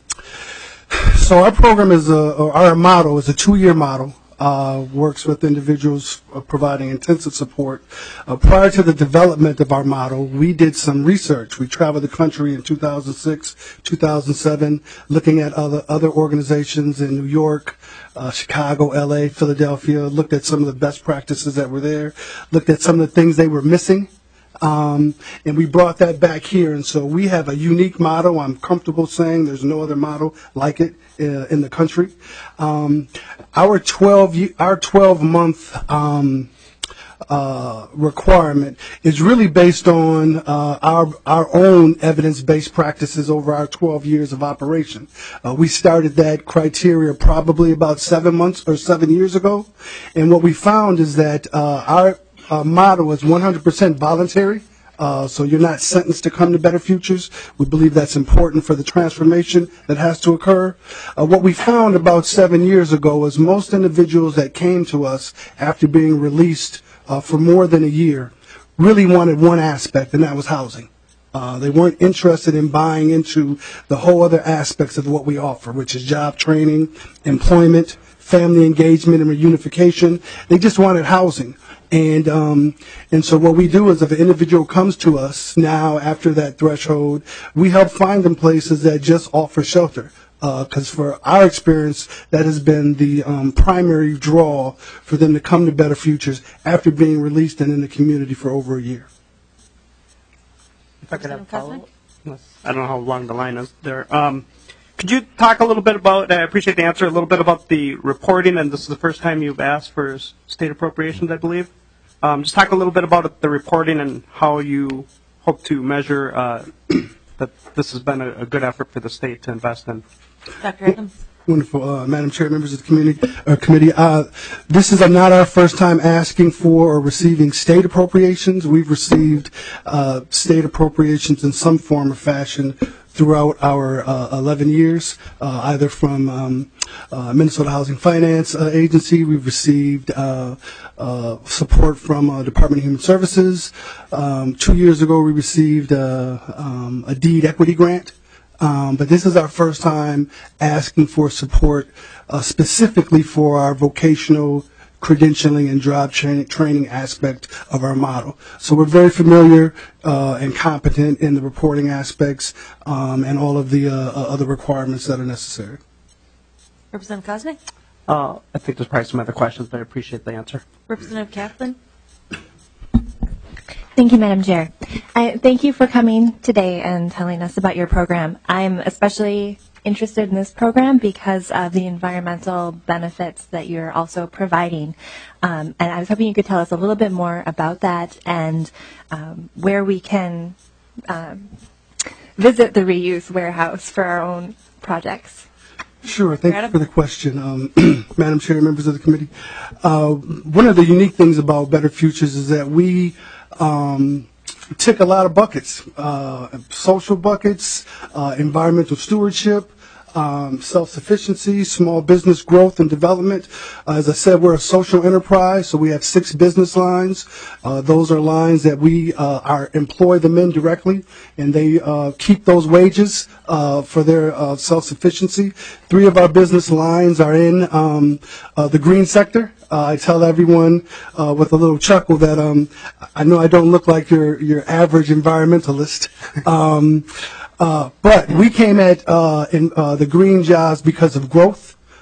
so our program is a, or our model is a two-year model. Uh, works with individuals uh, providing intensive support. Uh, prior to the development of our model, we did some research. We traveled the country in two thousand six, two thousand seven, looking at other other organizations in New York, uh, Chicago, L A, Philadelphia, looked at some of the best practices that were there, looked at some of the things they were missing. Um, and we brought that back here, and so we have a unique model. I'm comfortable saying there's no other model like it uh, in the country. Um, our twelve our twelve month um, uh, requirement is really based on uh, our our own evidence based practices over our twelve years of operation. Uh, we started that criteria probably about seven months or seven years ago, and what we found is that uh, our Uh, model is one hundred percent voluntary, uh, so you're not sentenced to come to Better Futures. We believe that's important for the transformation that has to occur. Uh, what we found about seven years ago is most individuals that came to us after being released uh, for more than a year really wanted one aspect, and that was housing. Uh, they weren't interested in buying into the whole other aspects of what we offer, which is job training, employment, family engagement, and reunification. They just wanted housing. And um, and so what we do is if an individual comes to us now after that threshold, we help find them places that just offer shelter. Because uh, for our experience, that has been the um, primary draw for them to come to Better Futures after being released and in the community for over a year. If I could have a follow-up. I don't know how long the line is there. Um, could you talk a little bit about, I appreciate the answer, a little bit about the reporting, and this is the first time you've asked for state appropriations, I believe. Um, just talk a little bit about the reporting and how you hope to measure uh, that this has been a, a good effort for the state to invest in. Doctor Adams. Wonderful, uh, Madam Chair, members of the community, uh, committee. Uh, this is not our first time asking for or receiving state appropriations. We've received uh, state appropriations in some form or fashion throughout our uh, eleven years, uh, either from um, uh, Minnesota Housing Finance uh, Agency. We've received uh, uh, support from uh, Department of Human Services. Um, two years ago, we received uh, um, a deed equity grant. Um, but this is our first time asking for support uh, specifically for our vocational credentialing and job training, training aspect of our model. So we're very familiar uh, and competent in the reporting aspects um, and all of the uh, other requirements that are necessary. Representative Cosney? Uh, I think there's probably some other questions, but I appreciate the answer. Representative Kaplan? Thank you, Madam Chair. I, thank you for coming today and telling us about your program. I'm especially interested in this program because of the environmental benefits that you're also providing. Um, and I was hoping you could tell us a little bit more about that and um, where we can um, visit the reuse warehouse for our own projects. Sure. Thank you for the question, um, Madam Chair, members of the committee. Uh, one of the unique things about Better Futures is that we um, tick a lot of buckets, uh, social buckets, uh, environmental stewardship, um, self-sufficiency, small business growth and development. Uh, as I said, we're a social enterprise, so we have six business lines. Uh, those are lines that we uh, are employ the men directly, and they uh, keep those wages uh, for their uh, self-sufficiency. Three of our business lines are in um, uh, the green sector. Uh, I tell everyone uh, with a little chuckle that um, I know I don't look like your your average environmentalist, um, uh, but we came at uh, in, uh, the green jobs because of growth.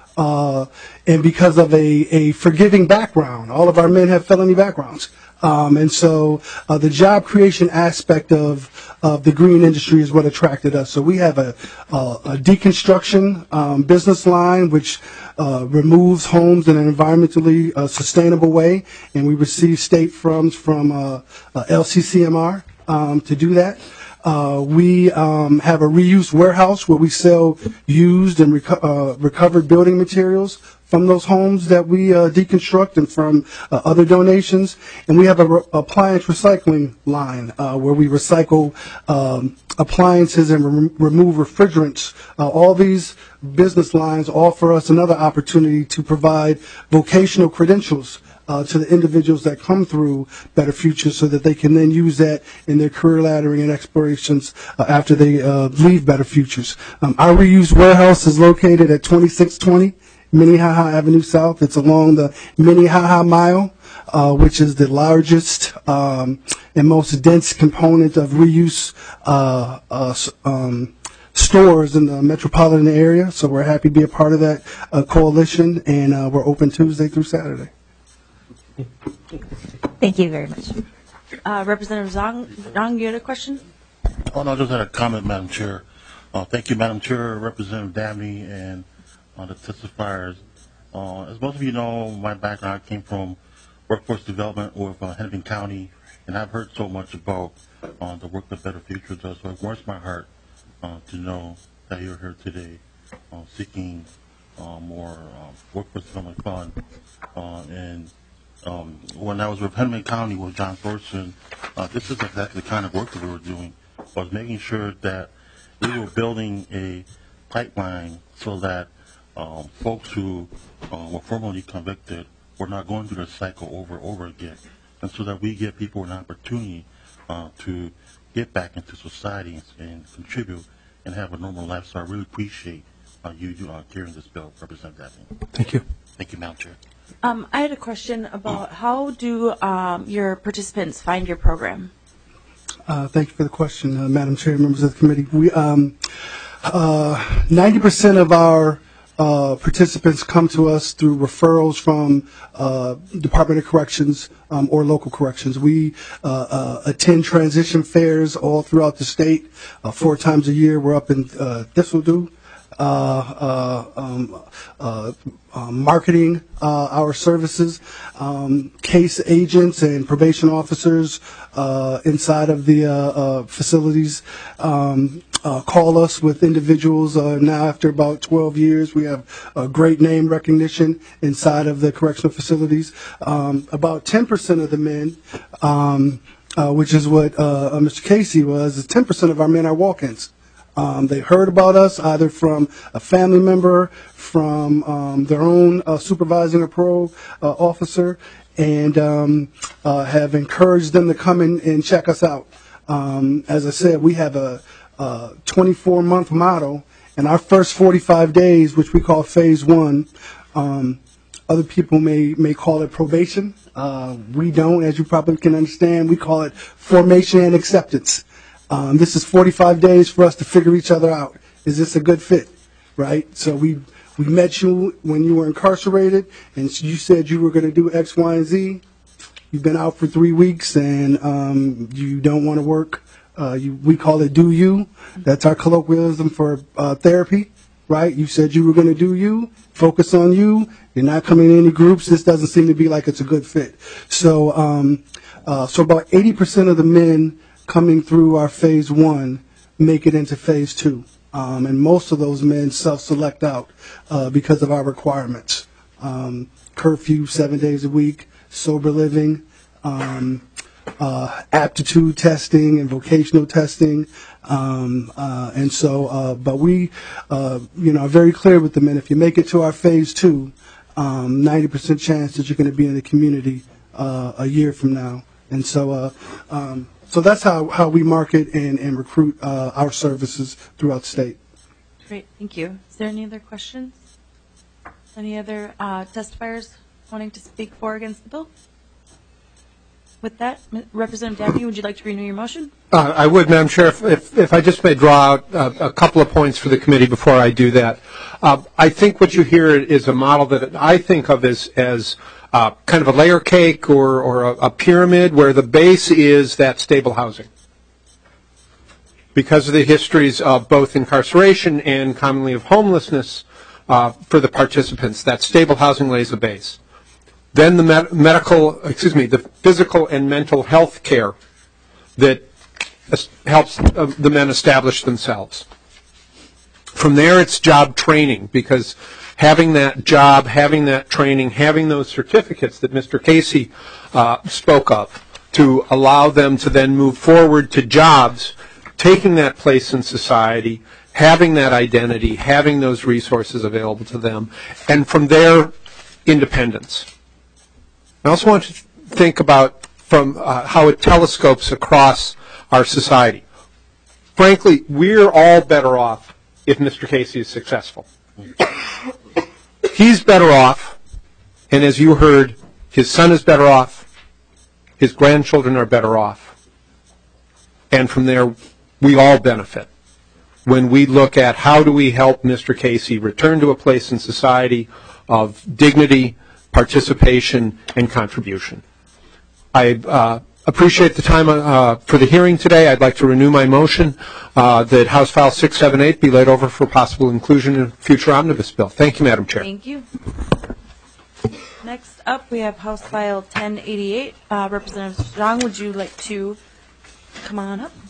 uh, and because of a, a forgiving background. All of our men have felony backgrounds. Um, and so uh, the job creation aspect of of the green industry is what attracted us. So we have a, a, a deconstruction um, business line which uh, removes homes in an environmentally uh, sustainable way, and we receive state funds from uh, uh, L C C M R um, to do that. Uh, we um, have a reuse warehouse where we sell used and reco- uh, recovered building materials from those homes that we uh, deconstruct and from uh, other donations. And we have a re- appliance recycling line uh, where we recycle um, appliances and re- remove refrigerants. Uh, all these business lines offer us another opportunity to provide vocational credentials Uh, to the individuals that come through Better Futures so that they can then use that in their career laddering and explorations uh, after they uh, leave Better Futures. Um, our reuse warehouse is located at twenty-six twenty Minnehaha Avenue South. It's along the Minnehaha Mile, uh, which is the largest um, and most dense component of reuse uh, uh, um, stores in the metropolitan area. So we're happy to be a part of that uh, coalition, and uh, we're open Tuesday through Saturday. Thank you very much. Uh, Representative Zhang, Zhang, you had a question? Oh, no, I just had a comment, Madam Chair. Uh, thank you, Madam Chair, Representative Dabney, and uh, the testifiers. Uh, as most of you know, my background came from workforce development with uh, Hennepin County, and I've heard so much about uh, the work that Better Future does, so it warms my heart uh, to know that you're here today uh, seeking uh, more uh, workforce development fund. Uh, and Um, when I was with Hennepin County with John Thorson, uh, this is exactly the kind of work that we were doing. I was making sure that we were building a pipeline so that um, folks who uh, were formerly convicted were not going through the cycle over and over again, and so that we give people an opportunity uh, to get back into society and, and contribute and have a normal life. So I really appreciate uh, you uh, carrying this bill, Representative Daphne. Thank you. Thank you, Madam Chair. Um, I had a question about how do um, your participants find your program? Uh, thank you for the question, uh, Madam Chair, members of the committee. We um, uh, ninety percent of our uh, participants come to us through referrals from uh, Department of Corrections um, or local corrections. We uh, uh, attend transition fairs all throughout the state. Uh, four times a year, we're up in uh, Thistledew. Uh, uh, um, uh, uh, marketing uh, our services. Um, case agents and probation officers uh, inside of the uh, uh, facilities um, uh, call us with individuals. Uh, now, after about twelve years, we have a great name recognition inside of the correctional facilities. Um, about ten percent of the men, um, uh, which is what uh, uh, Mister Casey was, is ten percent of our men are walk-ins. Um, they heard about us either from a family member, from um, their own uh, supervising or parole uh, officer, and um, uh, have encouraged them to come in and check us out. Um, as I said, we have a twenty-four month model, and our first forty-five days, which we call phase one, um, other people may, may call it probation. Uh, we don't, as you probably can understand. We call it formation and acceptance. Um, this is forty-five days for us to figure each other out. Is this a good fit, right? So we we met you when you were incarcerated, and you said you were going to do X, Y, and Z. You've been out for three weeks, and um, you don't want to work. Uh, you, we call it do you. That's our colloquialism for uh, therapy, right? You said you were going to do you, focus on you. You're not coming in any groups. This doesn't seem to be like it's a good fit. So, um, uh, so about eighty percent of the men coming through our phase one make it into phase two. Um, and most of those men self-select out uh, because of our requirements. Um, curfew seven days a week, sober living, um, uh, aptitude testing and vocational testing. Um, uh, and so, uh, but we, uh, you know, are very clear with the men. If you make it to our phase two, um, ninety percent chance that you're going to be in the community uh, a year from now. And so, uh, um, So that's how, how we market and, and recruit uh, our services throughout the state. Great, thank you. Is there any other questions? Any other uh, testifiers wanting to speak for or against the bill? With that, Representative Dabney, would you like to renew your motion? Uh, I would, Madam Chair, if, if, if I just may draw out uh, a couple of points for the committee before I do that. Uh, I think what you hear is a model that I think of as, as uh, kind of a layer cake or, or a, a pyramid where the base is that stable housing. Because of the histories of both incarceration and commonly of homelessness uh, for the participants, that stable housing lays a base. Then the med- medical, excuse me, the physical and mental health care that es- helps uh, the men establish themselves. From there, it's job training, because having that job, having that training, having those certificates that Mister Casey uh, spoke of to allow them to then move forward to jobs, taking that place in society, having that identity, having those resources available to them, and from there, independence. I also want to think about from uh, how it telescopes across our society. Frankly, we're all better off if Mister Casey is successful. He's better off, and as you heard, his son is better off, his grandchildren are better off, and from there, we all benefit when we look at how do we help Mister Casey return to a place in society of dignity, participation, and contribution. I uh, appreciate the time uh, for the hearing today. I'd like to renew my motion uh, that House File six seventy-eight be laid over for possible inclusion in a future omnibus bill. Thank you, Madam Chair. Thank you. Next up, we have House File ten eighty-eight. Uh, Representative Zhang, would you like to come on up?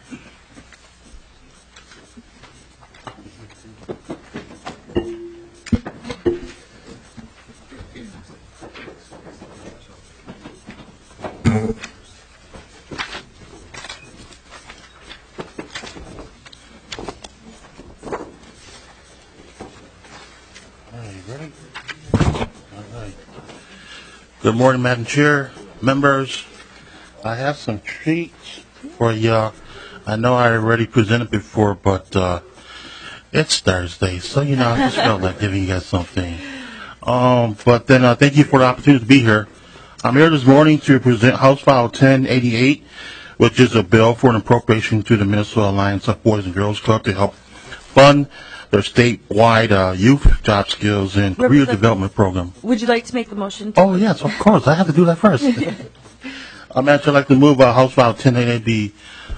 Good morning, Madam Chair, members. I have some treats for you. I know I already presented before, but uh, it's Thursday, so you know I just felt like giving you guys something. Um, but then uh, thank you for the opportunity to be here. I'm here this morning to present House File ten eighty-eight, which is a bill for an appropriation to the Minnesota Alliance of Boys and Girls Club to help fund their statewide uh, youth job skills and career development program. Would you like to make the motion? Oh, yes, of course. I have to do that first. I'm actually like to move uh, House File ten eighty-eight be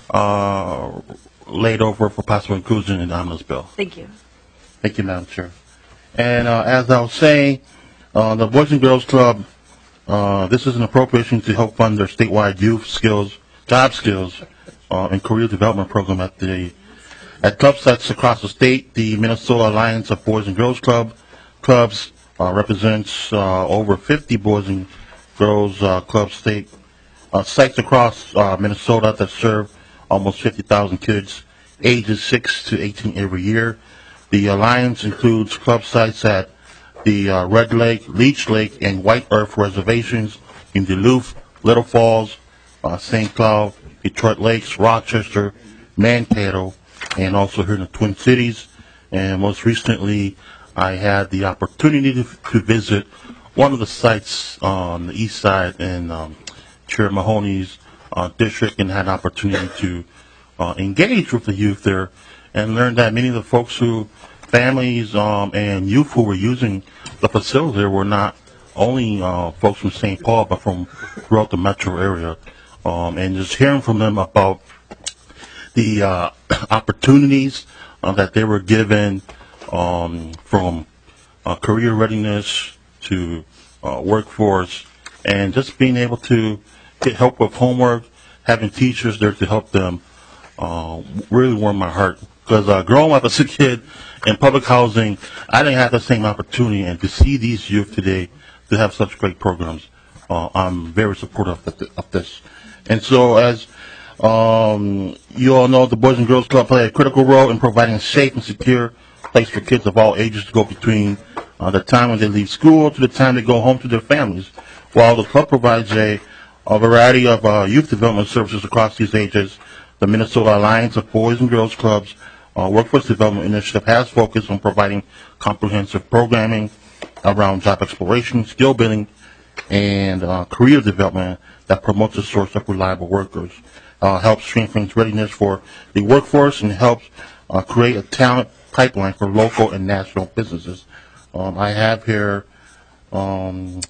uh, laid over for possible inclusion in the omnibus bill. Thank you. Thank you, Madam Chair. And uh, as I was saying, uh, the Boys and Girls Club, uh, this is an appropriation to help fund their statewide youth skills, job skills, uh, and career development program at the At club sites across the state. The Minnesota Alliance of Boys and Girls Club clubs uh, represents uh, over fifty Boys and Girls uh, Club state uh, sites across uh, Minnesota that serve almost fifty thousand kids ages six to eighteen every year. The alliance includes club sites at the uh, Red Lake, Leech Lake, and White Earth reservations in Duluth, Little Falls, uh, Saint Cloud, Detroit Lakes, Rochester, Mankato, and also here in the Twin Cities. And most recently, I had the opportunity to, to visit one of the sites on the east side in um, Chair Mahoney's uh, district, and had an opportunity to uh, engage with the youth there and learn that many of the folks who, families um, and youth who were using the facility there were not only uh, folks from Saint Paul, but from throughout the metro area. Um, and just hearing from them about the uh, opportunities uh, that they were given um, from uh, career readiness to uh, workforce, and just being able to get help with homework, having teachers there to help them, uh, really warmed my heart. Because uh, growing up as a kid in public housing, I didn't have the same opportunity, and to see these youth today to have such great programs, uh, I'm very supportive of, the, of this. And so as Um, you all know the Boys and Girls Club play a critical role in providing a safe and secure place for kids of all ages to go between uh, the time when they leave school to the time they go home to their families. While the club provides a, a variety of uh, youth development services across these ages, the Minnesota Alliance of Boys and Girls Clubs uh, Workforce Development Initiative has focused on providing comprehensive programming around job exploration, skill building, and uh, career development that promotes a source of reliable workers, uh, helps strengthen readiness for the workforce, and helps uh, create a talent pipeline for local and national businesses. Um, I have here um,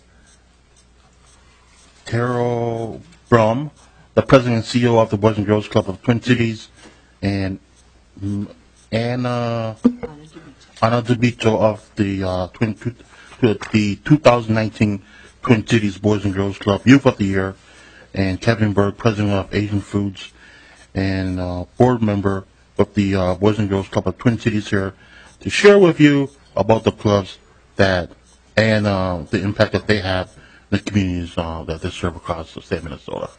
Terrell Brum, the president and C E O of the Boys and Girls Club of Twin Cities, and mm, Anna Anna DeVito of the uh, Twin the two thousand nineteen Twin Cities Boys and Girls Club Youth of the Year, and Kevin Berg, president of Asian Foods and uh, board member of the uh, Boys and Girls Club of Twin Cities, here to share with you about the clubs that and uh, the impact that they have in the communities uh, that they serve across the state of Minnesota.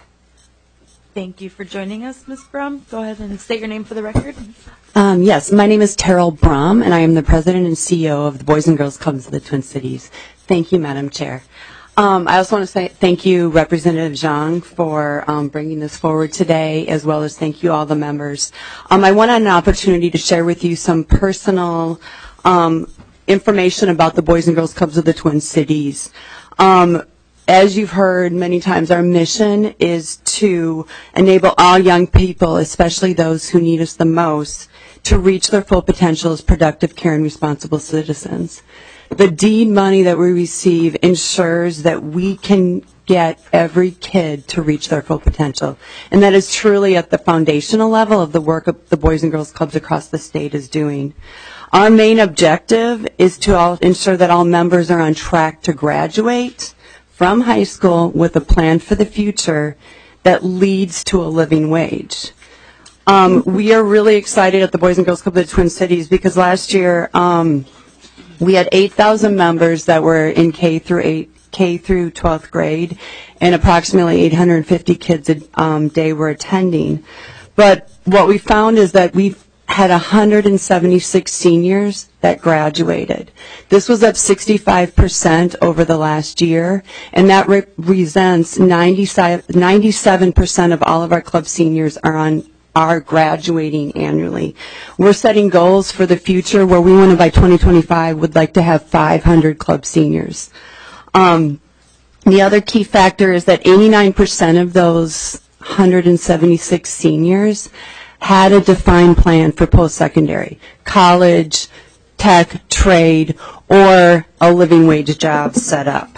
Thank you for joining us, Miz Brum. Go ahead and state your name for the record. Um, yes, my name is Terrell Brum, and I am the president and C E O of the Boys and Girls Clubs of the Twin Cities. Thank you, Madam Chair. Um, I also want to say thank you, Representative Zhang, for um, bringing this forward today, as well as thank you all the members. Um, I wanted an opportunity to share with you some personal um, information about the Boys and Girls Clubs of the Twin Cities. Um, As you've heard many times, our mission is to enable all young people, especially those who need us the most, to reach their full potential as productive, caring, responsible citizens. The deed money that we receive ensures that we can get every kid to reach their full potential. And that is truly at the foundational level of the work of the Boys and Girls Clubs across the state is doing. Our main objective is to all ensure that all members are on track to graduate from high school with a plan for the future that leads to a living wage. Um, we are really excited at the Boys and Girls Club of the Twin Cities because last year um, we had eight thousand members that were in K through eight, K through twelfth grade, and approximately eight hundred fifty kids a um, day were attending. But what we found is that we've had one hundred seventy-six seniors that graduated. This was up sixty-five percent over the last year, and that represents ninety-seven percent of all of our club seniors are on are graduating annually. We're setting goals for the future where we want to, by twenty twenty-five, would like to have five hundred club seniors. Um, the other key factor is that eighty-nine percent of those one hundred seventy-six seniors had a defined plan for post-secondary, college, tech, trade, or a living wage job set up.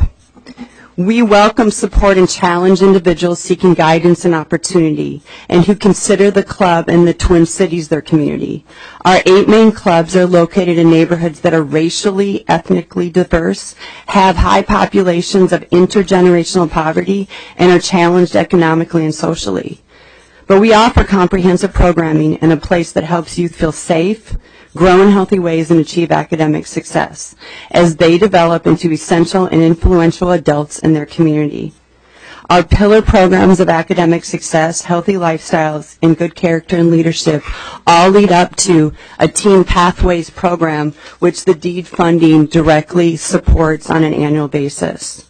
We welcome, support, and challenge individuals seeking guidance and opportunity and who consider the club and the Twin Cities their community. Our eight main clubs are located in neighborhoods that are racially, ethnically diverse, have high populations of intergenerational poverty, and are challenged economically and socially. But we offer comprehensive programming and a place that helps youth feel safe, grow in healthy ways, and achieve academic success as they develop into essential and influential adults in their community. Our pillar programs of academic success, healthy lifestyles, and good character and leadership all lead up to a Teen Pathways program, which the deed funding directly supports on an annual basis.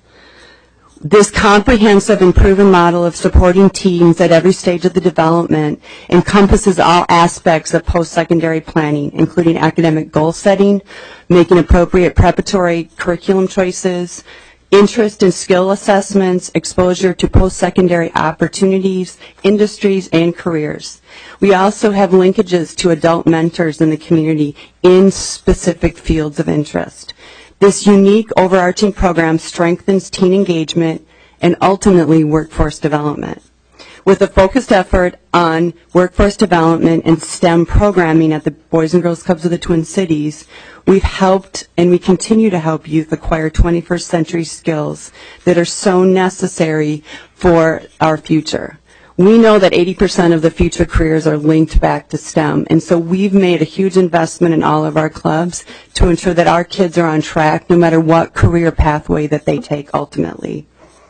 This comprehensive and proven model of supporting teens at every stage of the development encompasses all aspects of post-secondary planning, including academic goal setting, making appropriate preparatory curriculum choices, interest and skill assessments, exposure to post-secondary opportunities, industries, and careers. We also have linkages to adult mentors in the community in specific fields of interest. This unique overarching program strengthens teen engagement and ultimately workforce development. With a focused effort on workforce development and STEM programming at the Boys and Girls Clubs of the Twin Cities, we've helped and we continue to help youth acquire twenty-first century skills that are so necessary for our future. We know that eighty percent of the future careers are linked back to STEM, and so we've made a huge investment in all of our clubs to ensure that our kids are on track no matter what career pathway that they take ultimately.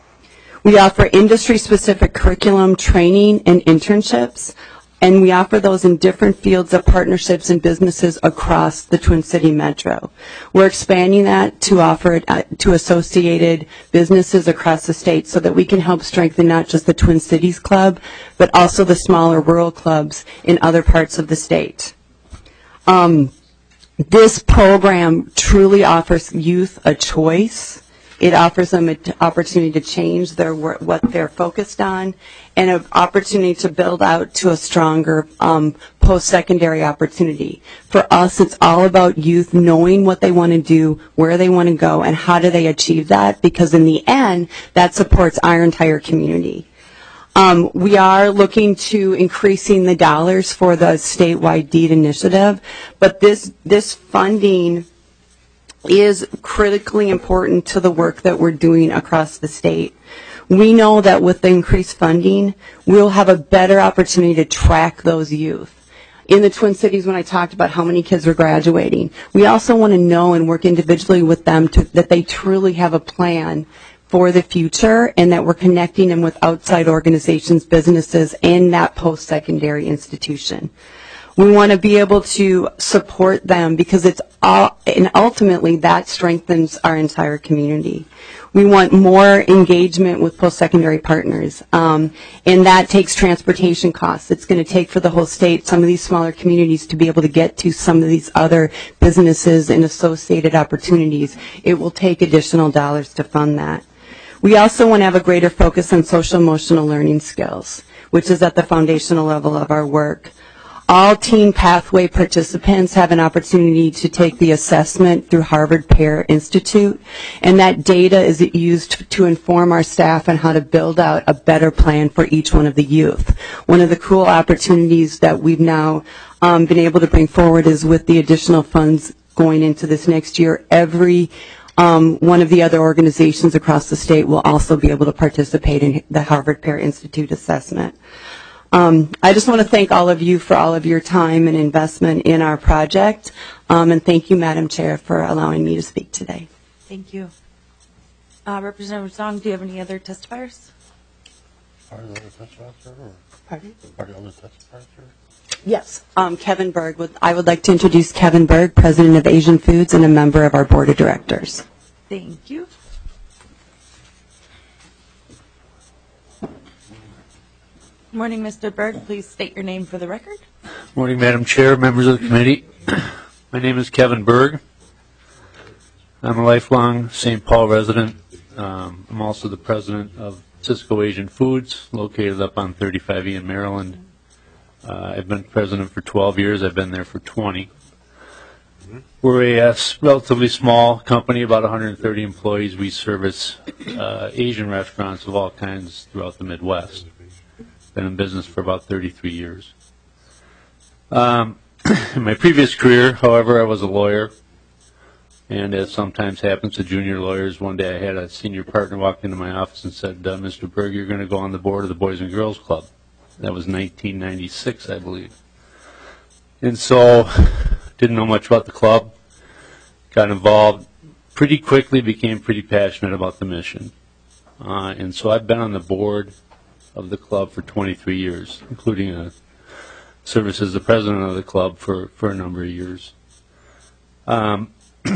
We offer industry-specific curriculum, training, and internships, and we offer those in different fields of partnerships and businesses across the Twin City Metro. We're expanding that to offer it uh, to associated businesses across the state so that we can help strengthen not just the Twin Cities Club, but also the smaller rural clubs in other parts of the state. Um, this program truly offers youth a choice It offers them an opportunity to change their wor- what they're focused on, and an opportunity to build out to a stronger um, post-secondary opportunity. For us, it's all about youth knowing what they want to do, where they want to go, and how do they achieve that, because in the end, that supports our entire community. Um, we are looking to increasing the dollars for the statewide DEED initiative, but this this funding is critically important to the work that we're doing across the state. We know that with the increased funding, we'll have a better opportunity to track those youth. In the Twin Cities, when I talked about how many kids are graduating, we also want to know and work individually with them to, that they truly have a plan for the future, and that we're connecting them with outside organizations, businesses, and that post-secondary institution. We want to be able to support them because it's all, and ultimately that strengthens our entire community. We want more engagement with post-secondary partners, um, and that takes transportation costs. It's going to take for the whole state some of these smaller communities to be able to get to some of these other businesses and associated opportunities. It will take additional dollars to fund that. We also want to have a greater focus on social emotional learning skills, which is at the foundational level of our work. All Teen Pathway participants have an opportunity to take the assessment through Harvard Pear Institute, and that data is used to inform our staff on how to build out a better plan for each one of the youth. One of the cool opportunities that we've now um, been able to bring forward is with the additional funds going into this next year, every Um, one of the other organizations across the state will also be able to participate in the Harvard Pear Institute assessment. Um, I just want to thank all of you for all of your time and investment in our project, um, and thank you, Madam Chair, for allowing me to speak today. Thank you. Uh, Representative Zong, do you have any other testifiers? Are there other testifiers, sir? Or- Pardon? Are there other testifiers, sir? Yes. Um, Kevin Berg. Would, I would like to introduce Kevin Berg, President of Asian Foods and a member of our Board of Directors. Thank you. Good morning, Mister Berg. Please state your name for the record. Morning, Madam Chair, members of the committee. My name is Kevin Berg. I'm a lifelong Saint Paul resident. Um, I'm also the president of Cisco Asian Foods, located up on thirty-five E in Maryland. Uh, I've been president for twelve years. I've been there for twenty. We're a uh, relatively small company, about one hundred thirty employees. We service uh, Asian restaurants of all kinds throughout the Midwest. Been in business for about thirty-three years. Um, in my previous career, however, I was a lawyer. And as sometimes happens to junior lawyers, one day I had a senior partner walk into my office and said, uh, Mister Berg, you're going to go on the board of the Boys and Girls Club. That was nineteen ninety-six, I believe. And so, didn't know much about the club. Got involved pretty quickly, became pretty passionate about the mission. Uh, and so I've been on the board of the club for twenty-three years, including a service as the president of the club for, for a number of years. Um,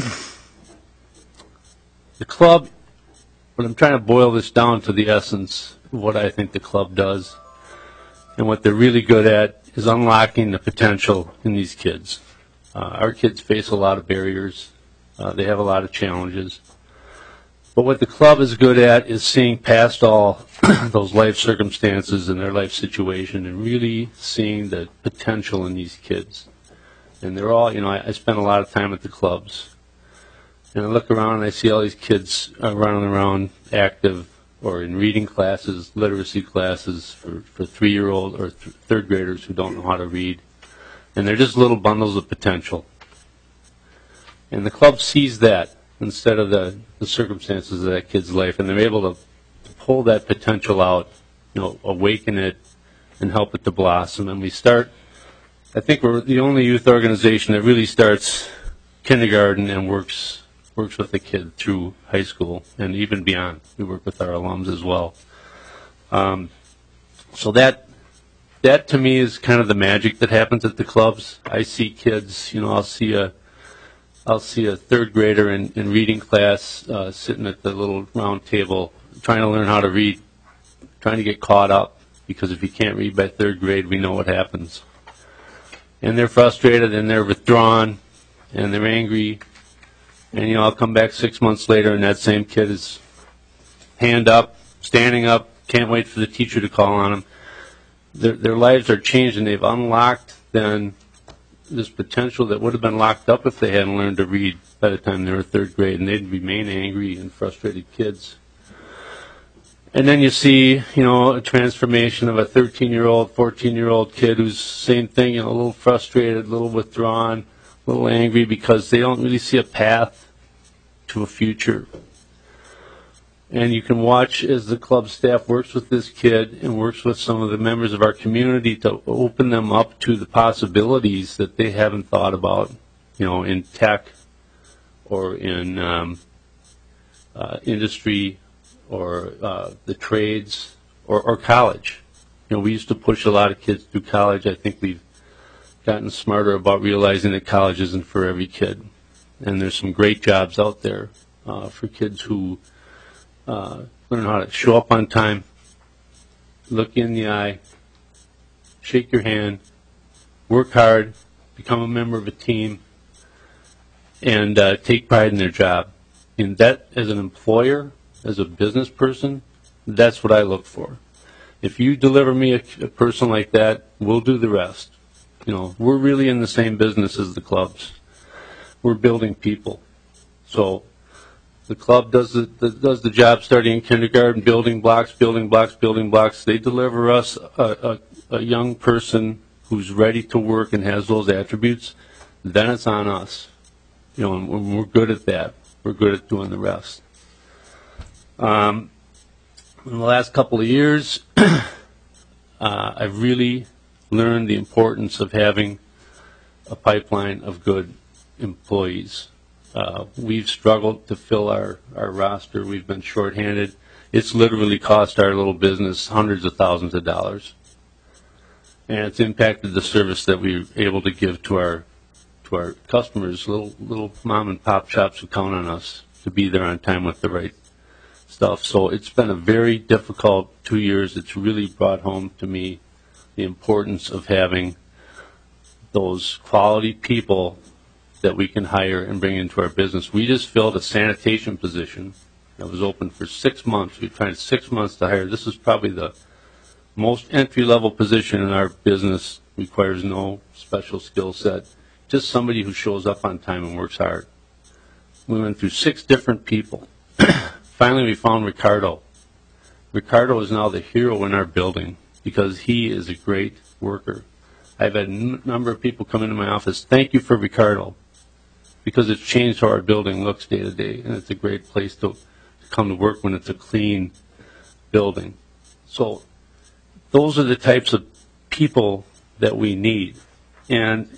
the club, but I'm trying to boil this down to the essence of what I think the club does. And what they're really good at is unlocking the potential in these kids. Uh, our kids face a lot of barriers. Uh, they have a lot of challenges. But what the club is good at is seeing past all those life circumstances and their life situation and really seeing the potential in these kids. And they're all, you know, I, I spend a lot of time at the clubs. And I look around and I see all these kids uh, running around active or in reading classes, literacy classes for, for three-year-old or th- third graders who don't know how to read. And they're just little bundles of potential. And the club sees that instead of the, the circumstances of that kid's life, and they're able to, to pull that potential out, you know, awaken it, and help it to blossom. And we start, I think we're the only youth organization that really starts kindergarten and works works with the kid through high school and even beyond. We work with our alums as well. Um, so that that to me is kind of the magic that happens at the clubs. I see kids, you know, I'll see a I'll see a third grader in, in reading class uh, sitting at the little round table trying to learn how to read, trying to get caught up, because if you can't read by third grade, we know what happens. And they're frustrated and they're withdrawn and they're angry And, you know, I'll come back six months later and that same kid is hand up, standing up, can't wait for the teacher to call on them. Their, their lives are changed, and they've unlocked then this potential that would have been locked up if they hadn't learned to read by the time they were third grade, and they'd remain angry and frustrated kids. And then you see, you know, a transformation of a thirteen-year-old, fourteen-year-old kid who's same thing, you know, a little frustrated, a little withdrawn, a little angry because they don't really see a path to a future. And you can watch as the club staff works with this kid and works with some of the members of our community to open them up to the possibilities that they haven't thought about, you know, in tech or in um, uh, industry or uh, the trades or, or college. You know, we used to push a lot of kids through college. I think we've gotten smarter about realizing that college isn't for every kid. And there's some great jobs out there uh, for kids who Uh, learn how to show up on time, look you in the eye, shake your hand, work hard, become a member of a team, and uh, take pride in their job. And that, as an employer, as a business person, that's what I look for. If you deliver me a, a person like that, we'll do the rest. You know, we're really in the same business as the clubs. We're building people. So the club does the, the does the job starting in kindergarten, building blocks, building blocks, building blocks. They deliver us a, a, a young person who's ready to work and has those attributes. Then it's on us. You know, and we're good at that. We're good at doing the rest. Um, in the last couple of years, uh, I've really learned the importance of having a pipeline of good employees. Uh, we've struggled to fill our, our roster. We've been shorthanded. It's literally cost our little business hundreds of thousands of dollars. And it's impacted the service that we're able to give to our to our customers, little little mom and pop shops who count on us to be there on time with the right stuff. So it's been a very difficult two years. It's really brought home to me the importance of having those quality people that we can hire and bring into our business. We just filled a sanitation position that was open for six months. We tried six months to hire. This is probably the most entry-level position in our business. Requires no special skill set, just somebody who shows up on time and works hard. We went through six different people. Finally, we found Ricardo. Ricardo is now the hero in our building because he is a great worker. I've had a n- number of people come into my office, thank you for Ricardo, because it's changed how our building looks day to day, and it's a great place to, to come to work when it's a clean building. So those are the types of people that we need. And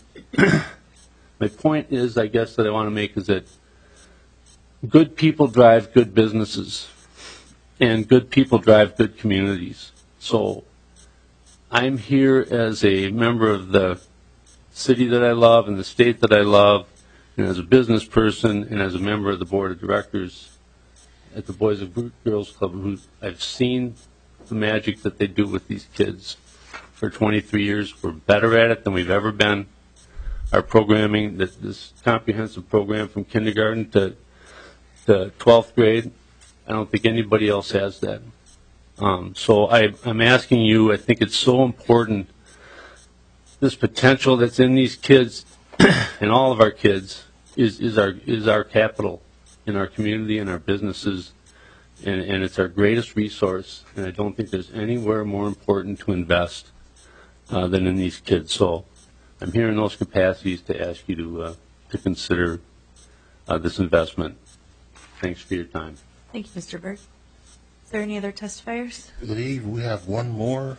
my point is, I guess, that I want to make is that good people drive good businesses, and good people drive good communities. So I'm here as a member of the city that I love and the state that I love, and as a business person and as a member of the board of directors at the Boys and Girls Club, who I've seen the magic that they do with these kids for twenty-three years. We're better at it than we've ever been. Our programming, this, this comprehensive program from kindergarten to, to twelfth grade, I don't think anybody else has that. Um, so I, I'm asking you, I think it's so important, this potential that's in these kids and all of our kids is, is our is our capital in our community and our businesses, and, and it's our greatest resource, and I don't think there's anywhere more important to invest uh, than in these kids. So I'm here in those capacities to ask you to uh, to consider uh, this investment. Thanks for your time. Thank you, Mister Berg. Is there any other testifiers? I believe we have one more.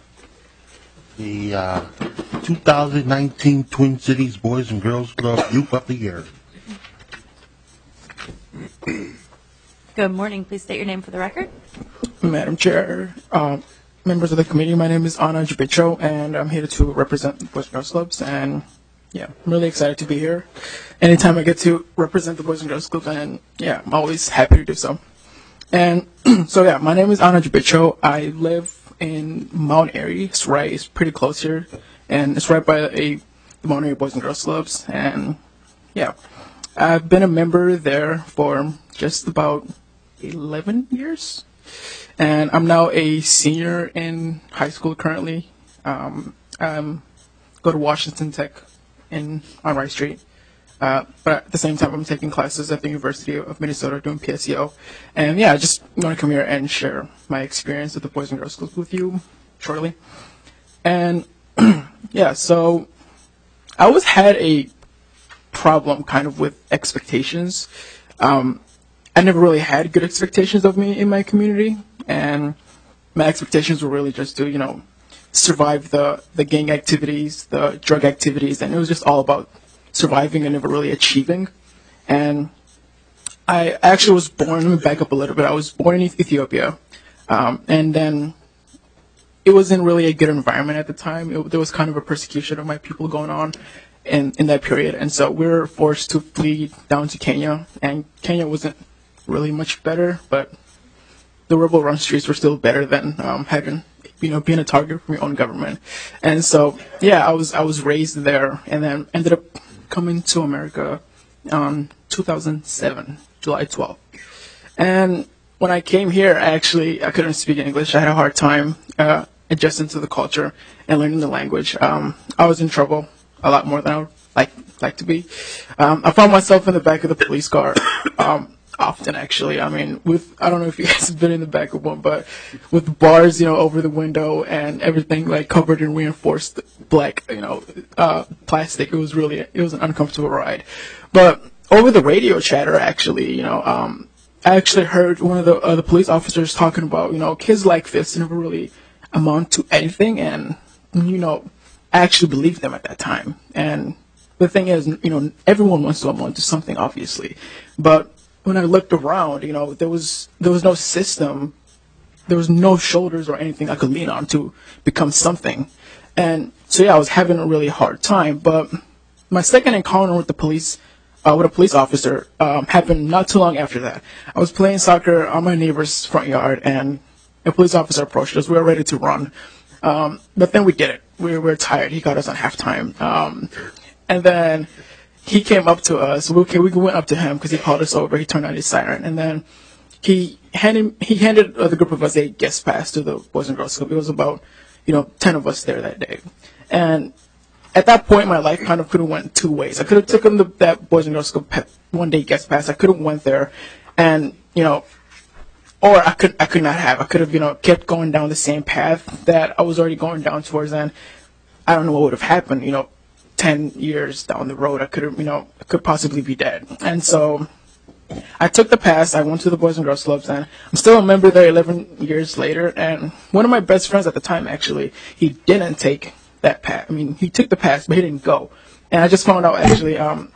The uh, two thousand nineteen Twin Cities Boys and Girls Club Youth of the Year. Good morning. Please state your name for the record. Madam Chair, um, members of the committee, my name is Ana Jubicho, and I'm here to represent the Boys and Girls Clubs. And yeah, I'm really excited to be here. Anytime I get to represent the Boys and Girls Club, and yeah, I'm always happy to do so. And so yeah, my name is Ana Jubicho. I live in Mount Airy. It's right, it's pretty close here, and it's right by a the Mount Airy Boys and Girls Clubs. And yeah, I've been a member there for just about eleven years, and I'm now a senior in high school currently. Um, um, go to Washington Tech in on Rice Street. Uh, but at the same time, I'm taking classes at the University of Minnesota doing P S E O. And yeah, I just want to come here and share my experience at the Boys and Girls Club with you shortly. And yeah, so I always had a problem kind of with expectations. Um, I never really had good expectations of me in my community. And my expectations were really just to, you know, survive the, the gang activities, the drug activities, and it was just all about surviving and never really achieving. And I actually was born, let me back up a little bit, I was born in Ethiopia, um, and then it wasn't really a good environment at the time. It, there was kind of a persecution of my people going on in, in that period, and so we were forced to flee down to Kenya, and Kenya wasn't really much better, but the rebel run streets were still better than um, having, you know, being a target from your own government. And so, yeah, I was I was raised there, and then ended up coming to America um two thousand seven, July twelfth. And when I came here, actually, I couldn't speak English. I had a hard time uh, adjusting to the culture and learning the language. Um, I was in trouble a lot more than I would like like to be. Um, I found myself in the back of the police car. Um, Often, actually. I mean, with, I don't know if you guys have been in the back of one, but with bars, you know, over the window and everything like covered in reinforced black, you know, uh, plastic, it was really, it was an uncomfortable ride. But over the radio chatter, actually, you know, um, I actually heard one of the, uh, the police officers talking about, you know, kids like this never really amount to anything. And, you know, I actually believed them at that time. And the thing is, you know, everyone wants to amount to something, obviously. But when I looked around, you know, there was there was no system, there was no shoulders or anything I could lean on to become something. And so yeah, I was having a really hard time. But my second encounter with the police, uh, with a police officer, um, happened not too long after that. I was playing soccer on my neighbor's front yard, and a police officer approached us. We were ready to run, um, but then we did it. We were, we were tired. He got us on halftime, um, and then he came up to us. We, we went up to him because he called us over. He turned on his siren, and then he handed he handed uh, the group of us a guest pass to the Boys and Girls Club. It was about, you know, ten of us there that day. And at that point, my life kind of could have went two ways. I could have taken the, that Boys and Girls Club one day guest pass. I could have went there, and you know, or I could I could not have. I could have, you know, kept going down the same path that I was already going down towards. And I don't know what would have happened. You know, ten years down the road, I could have, you know, I could possibly be dead. And so I took the pass. I went to the Boys and Girls Clubs, and I'm still a member there eleven years later. And one of my best friends at the time, actually, he didn't take that pass. I mean, he took the pass, but he didn't go. And I just found out, actually, um,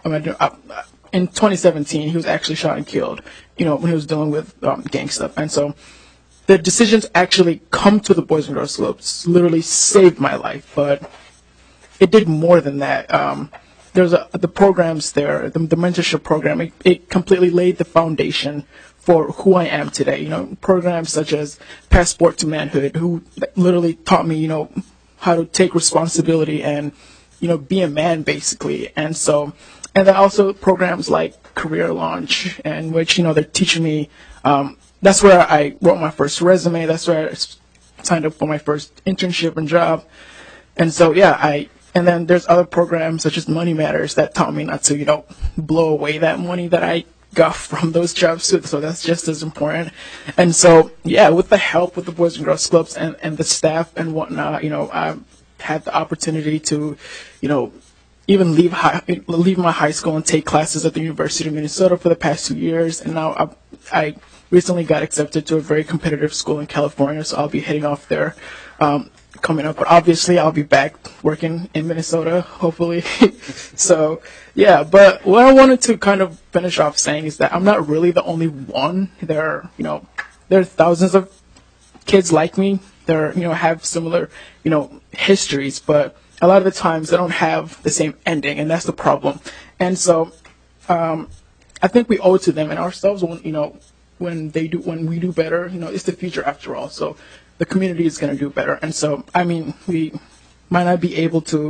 in twenty seventeen, he was actually shot and killed, you know, when he was dealing with um, gang stuff. And so the decision to actually come to the Boys and Girls Clubs literally saved my life. But it did more than that. Um, there's a, the programs there, the, the mentorship program, it, it completely laid the foundation for who I am today. You know, programs such as Passport to Manhood, who literally taught me, you know, how to take responsibility and, you know, be a man, basically. And so, and then also programs like Career Launch, and which, you know, they're teaching me, um, that's where I wrote my first resume. That's where I signed up for my first internship and job. And so, yeah, I, and then there's other programs such as Money Matters that taught me not to, you know, blow away that money that I got from those jobs too. So that's just as important. And so, yeah, with the help with the Boys and Girls Clubs and, and the staff and whatnot, you know, I had the opportunity to, you know, even leave high, leave my high school and take classes at the University of Minnesota for the past two years. And now I, I recently got accepted to a very competitive school in California, so I'll be heading off there um, coming up. But obviously, I'll be back working in Minnesota, hopefully. So, yeah, but what I wanted to kind of finish off saying is that I'm not really the only one. There are, you know, there are thousands of kids like me. There, you know, have similar, you know, histories, but a lot of the times they don't have the same ending, and that's the problem. And so, um, I think we owe it to them and ourselves when, you know, when they do, when we do better. You know, it's the future after all. So the community is going to do better. And so, I mean, we might not be able to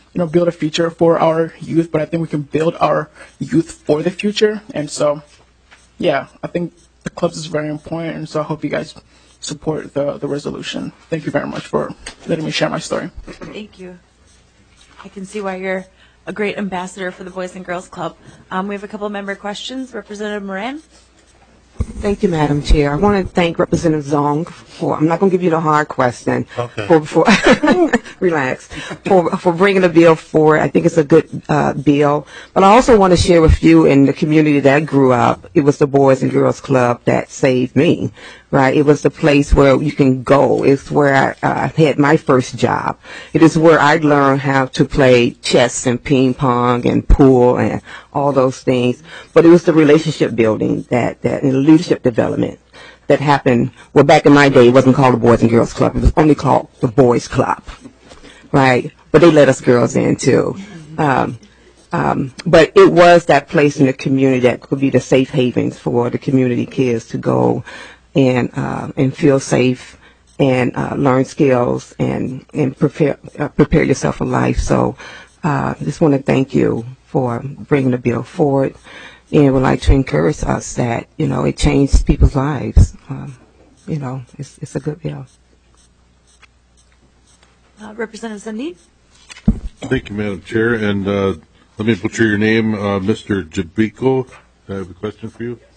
you know, build a future for our youth, but I think we can build our youth for the future. And so, yeah, I think the clubs is very important, and so I hope you guys support the, the resolution. Thank you very much for letting me share my story. Thank you. I can see why you're a great ambassador for the Boys and Girls Club. Um, we have a couple of member questions. Representative Moran. Thank you, Madam Chair. I want to thank Representative Zong for, I'm not going to give you the hard question. Okay. For, for relax. For, for bringing the bill forward. I think it's a good uh, bill. But I also want to share with you in the community that I grew up, it was the Boys and Girls Club that saved me. Right? It was the place where you can go. It's where I uh, had my first job. It is where I learned how to play chess and ping pong and pool and all those things. But it was the relationship building that, that and leadership development that happened. Well, back in my day, it wasn't called the Boys and Girls Club. It was only called the Boys Club. Right? But they let us girls in too. Um, Um, but it was that place in the community that could be the safe havens for the community kids to go and uh, and feel safe and uh, learn skills and and prepare uh, prepare yourself for life. So I uh, just want to thank you for bringing the bill forward, and would like to encourage us that you know it changed people's lives. Um, you know, it's it's a good bill. Uh, Representative Sandin. Thank you, Madam Chair, and uh, let me butcher your name, uh, Mister Jabico. I have a question for you.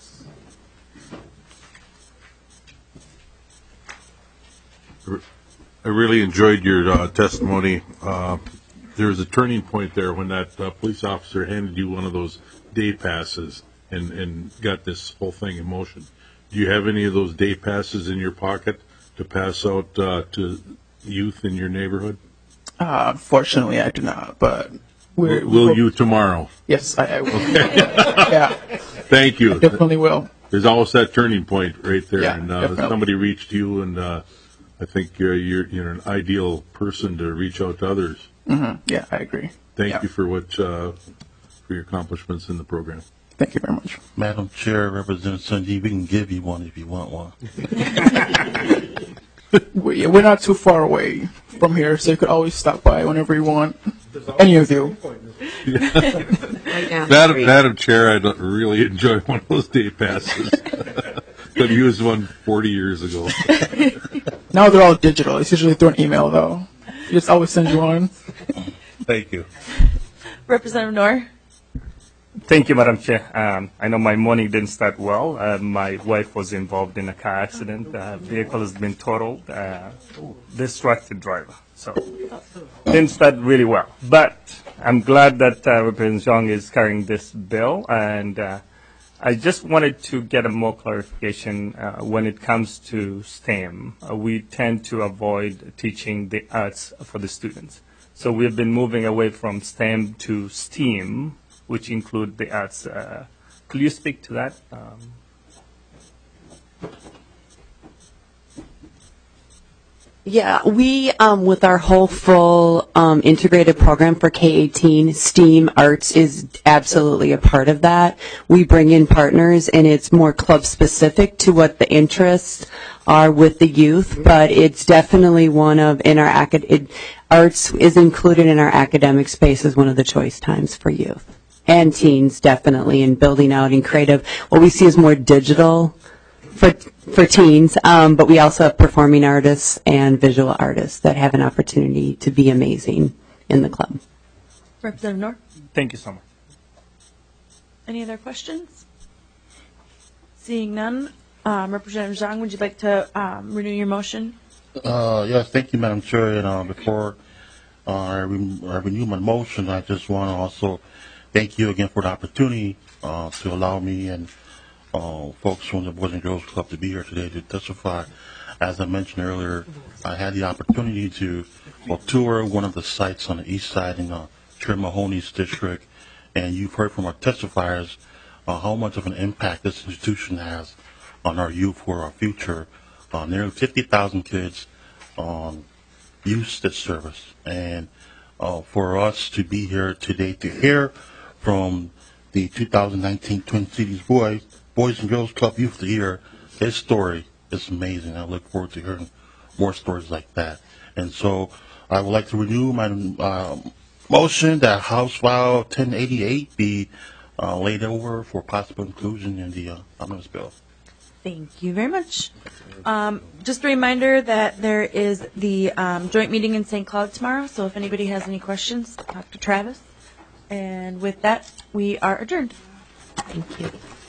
I really enjoyed your uh, testimony. Uh, there was a turning point there when that uh, police officer handed you one of those day passes and, and got this whole thing in motion. Do you have any of those day passes in your pocket to pass out uh, to youth in your neighborhood? Uh, unfortunately, I do not, but we're, will we're, you tomorrow? Yes, I, I will. Okay. Yeah. Thank you. I definitely will. There's always that turning point right there, Yeah, and uh, definitely. somebody reached you, and uh, I think you're, you're you're an ideal person to reach out to others. Mm-hmm. Yeah, I agree. Thank Yeah. you for what uh, for your accomplishments in the program. Thank you very much. Madam Chair, Representative Sanjeev, we can give you one if you want one. we, we're not too far away from here, so you could always stop by whenever you want. Any of you. Madam, Madam Chair, I'd really enjoy one of those day passes. Could have used one forty years ago. Now they're all digital. It's usually through an email, though. You just always send you one. Thank you. Representative Noor. Thank you, Madam Chair. Um, I know my morning didn't start well. Uh, my wife was involved in a car accident. Uh, vehicle has been totaled. Uh, distracted driver. So didn't start really well. But I'm glad that uh, Representative Zhang is carrying this bill, and uh, I just wanted to get a more clarification uh, when it comes to STEM. Uh, we tend to avoid teaching the arts for the students. So we've been moving away from STEM to STEAM, which include the arts. Uh, could you speak to that? Um, Yeah, we, um, with our whole full um, integrated program for K eighteen, STEAM Arts is absolutely a part of that. We bring in partners, and it's more club specific to what the interests are with the youth, but it's definitely one of, in our, acad- it, arts is included in our academic space as one of the choice times for youth. And teens, definitely, in building out in creative. What we see is more digital for for teens, um, but we also have performing artists and visual artists that have an opportunity to be amazing in the club. Representative Noor. Thank you so much. Any other questions? Seeing none, um, Representative Zhang, would you like to um, renew your motion? Uh, yes, thank you, Madam Chair. And uh, before uh, I, re- I renew my motion, I just want to also thank you again for the opportunity uh, to allow me and uh, folks from the Boys and Girls Club to be here today to testify. As I mentioned earlier, I had the opportunity to well, tour one of the sites on the east side in uh, Chair Mahoney's district, and you've heard from our testifiers uh, how much of an impact this institution has on our youth for our future. Uh, nearly fifty thousand kids um, use this service, and uh, for us to be here today to hear from the two thousand nineteen Twin Cities Boys Boys and Girls Club Youth of the Year, his story is amazing. I look forward to hearing more stories like that. And so I would like to renew my uh, Motion that House File ten eighty-eight be uh, laid over for possible inclusion in the uh, omnibus bill. Thank you very much. Um, just a reminder that there is the um, joint meeting in Saint Cloud tomorrow, so if anybody has any questions, talk to Travis. And with that, we are adjourned. Thank you.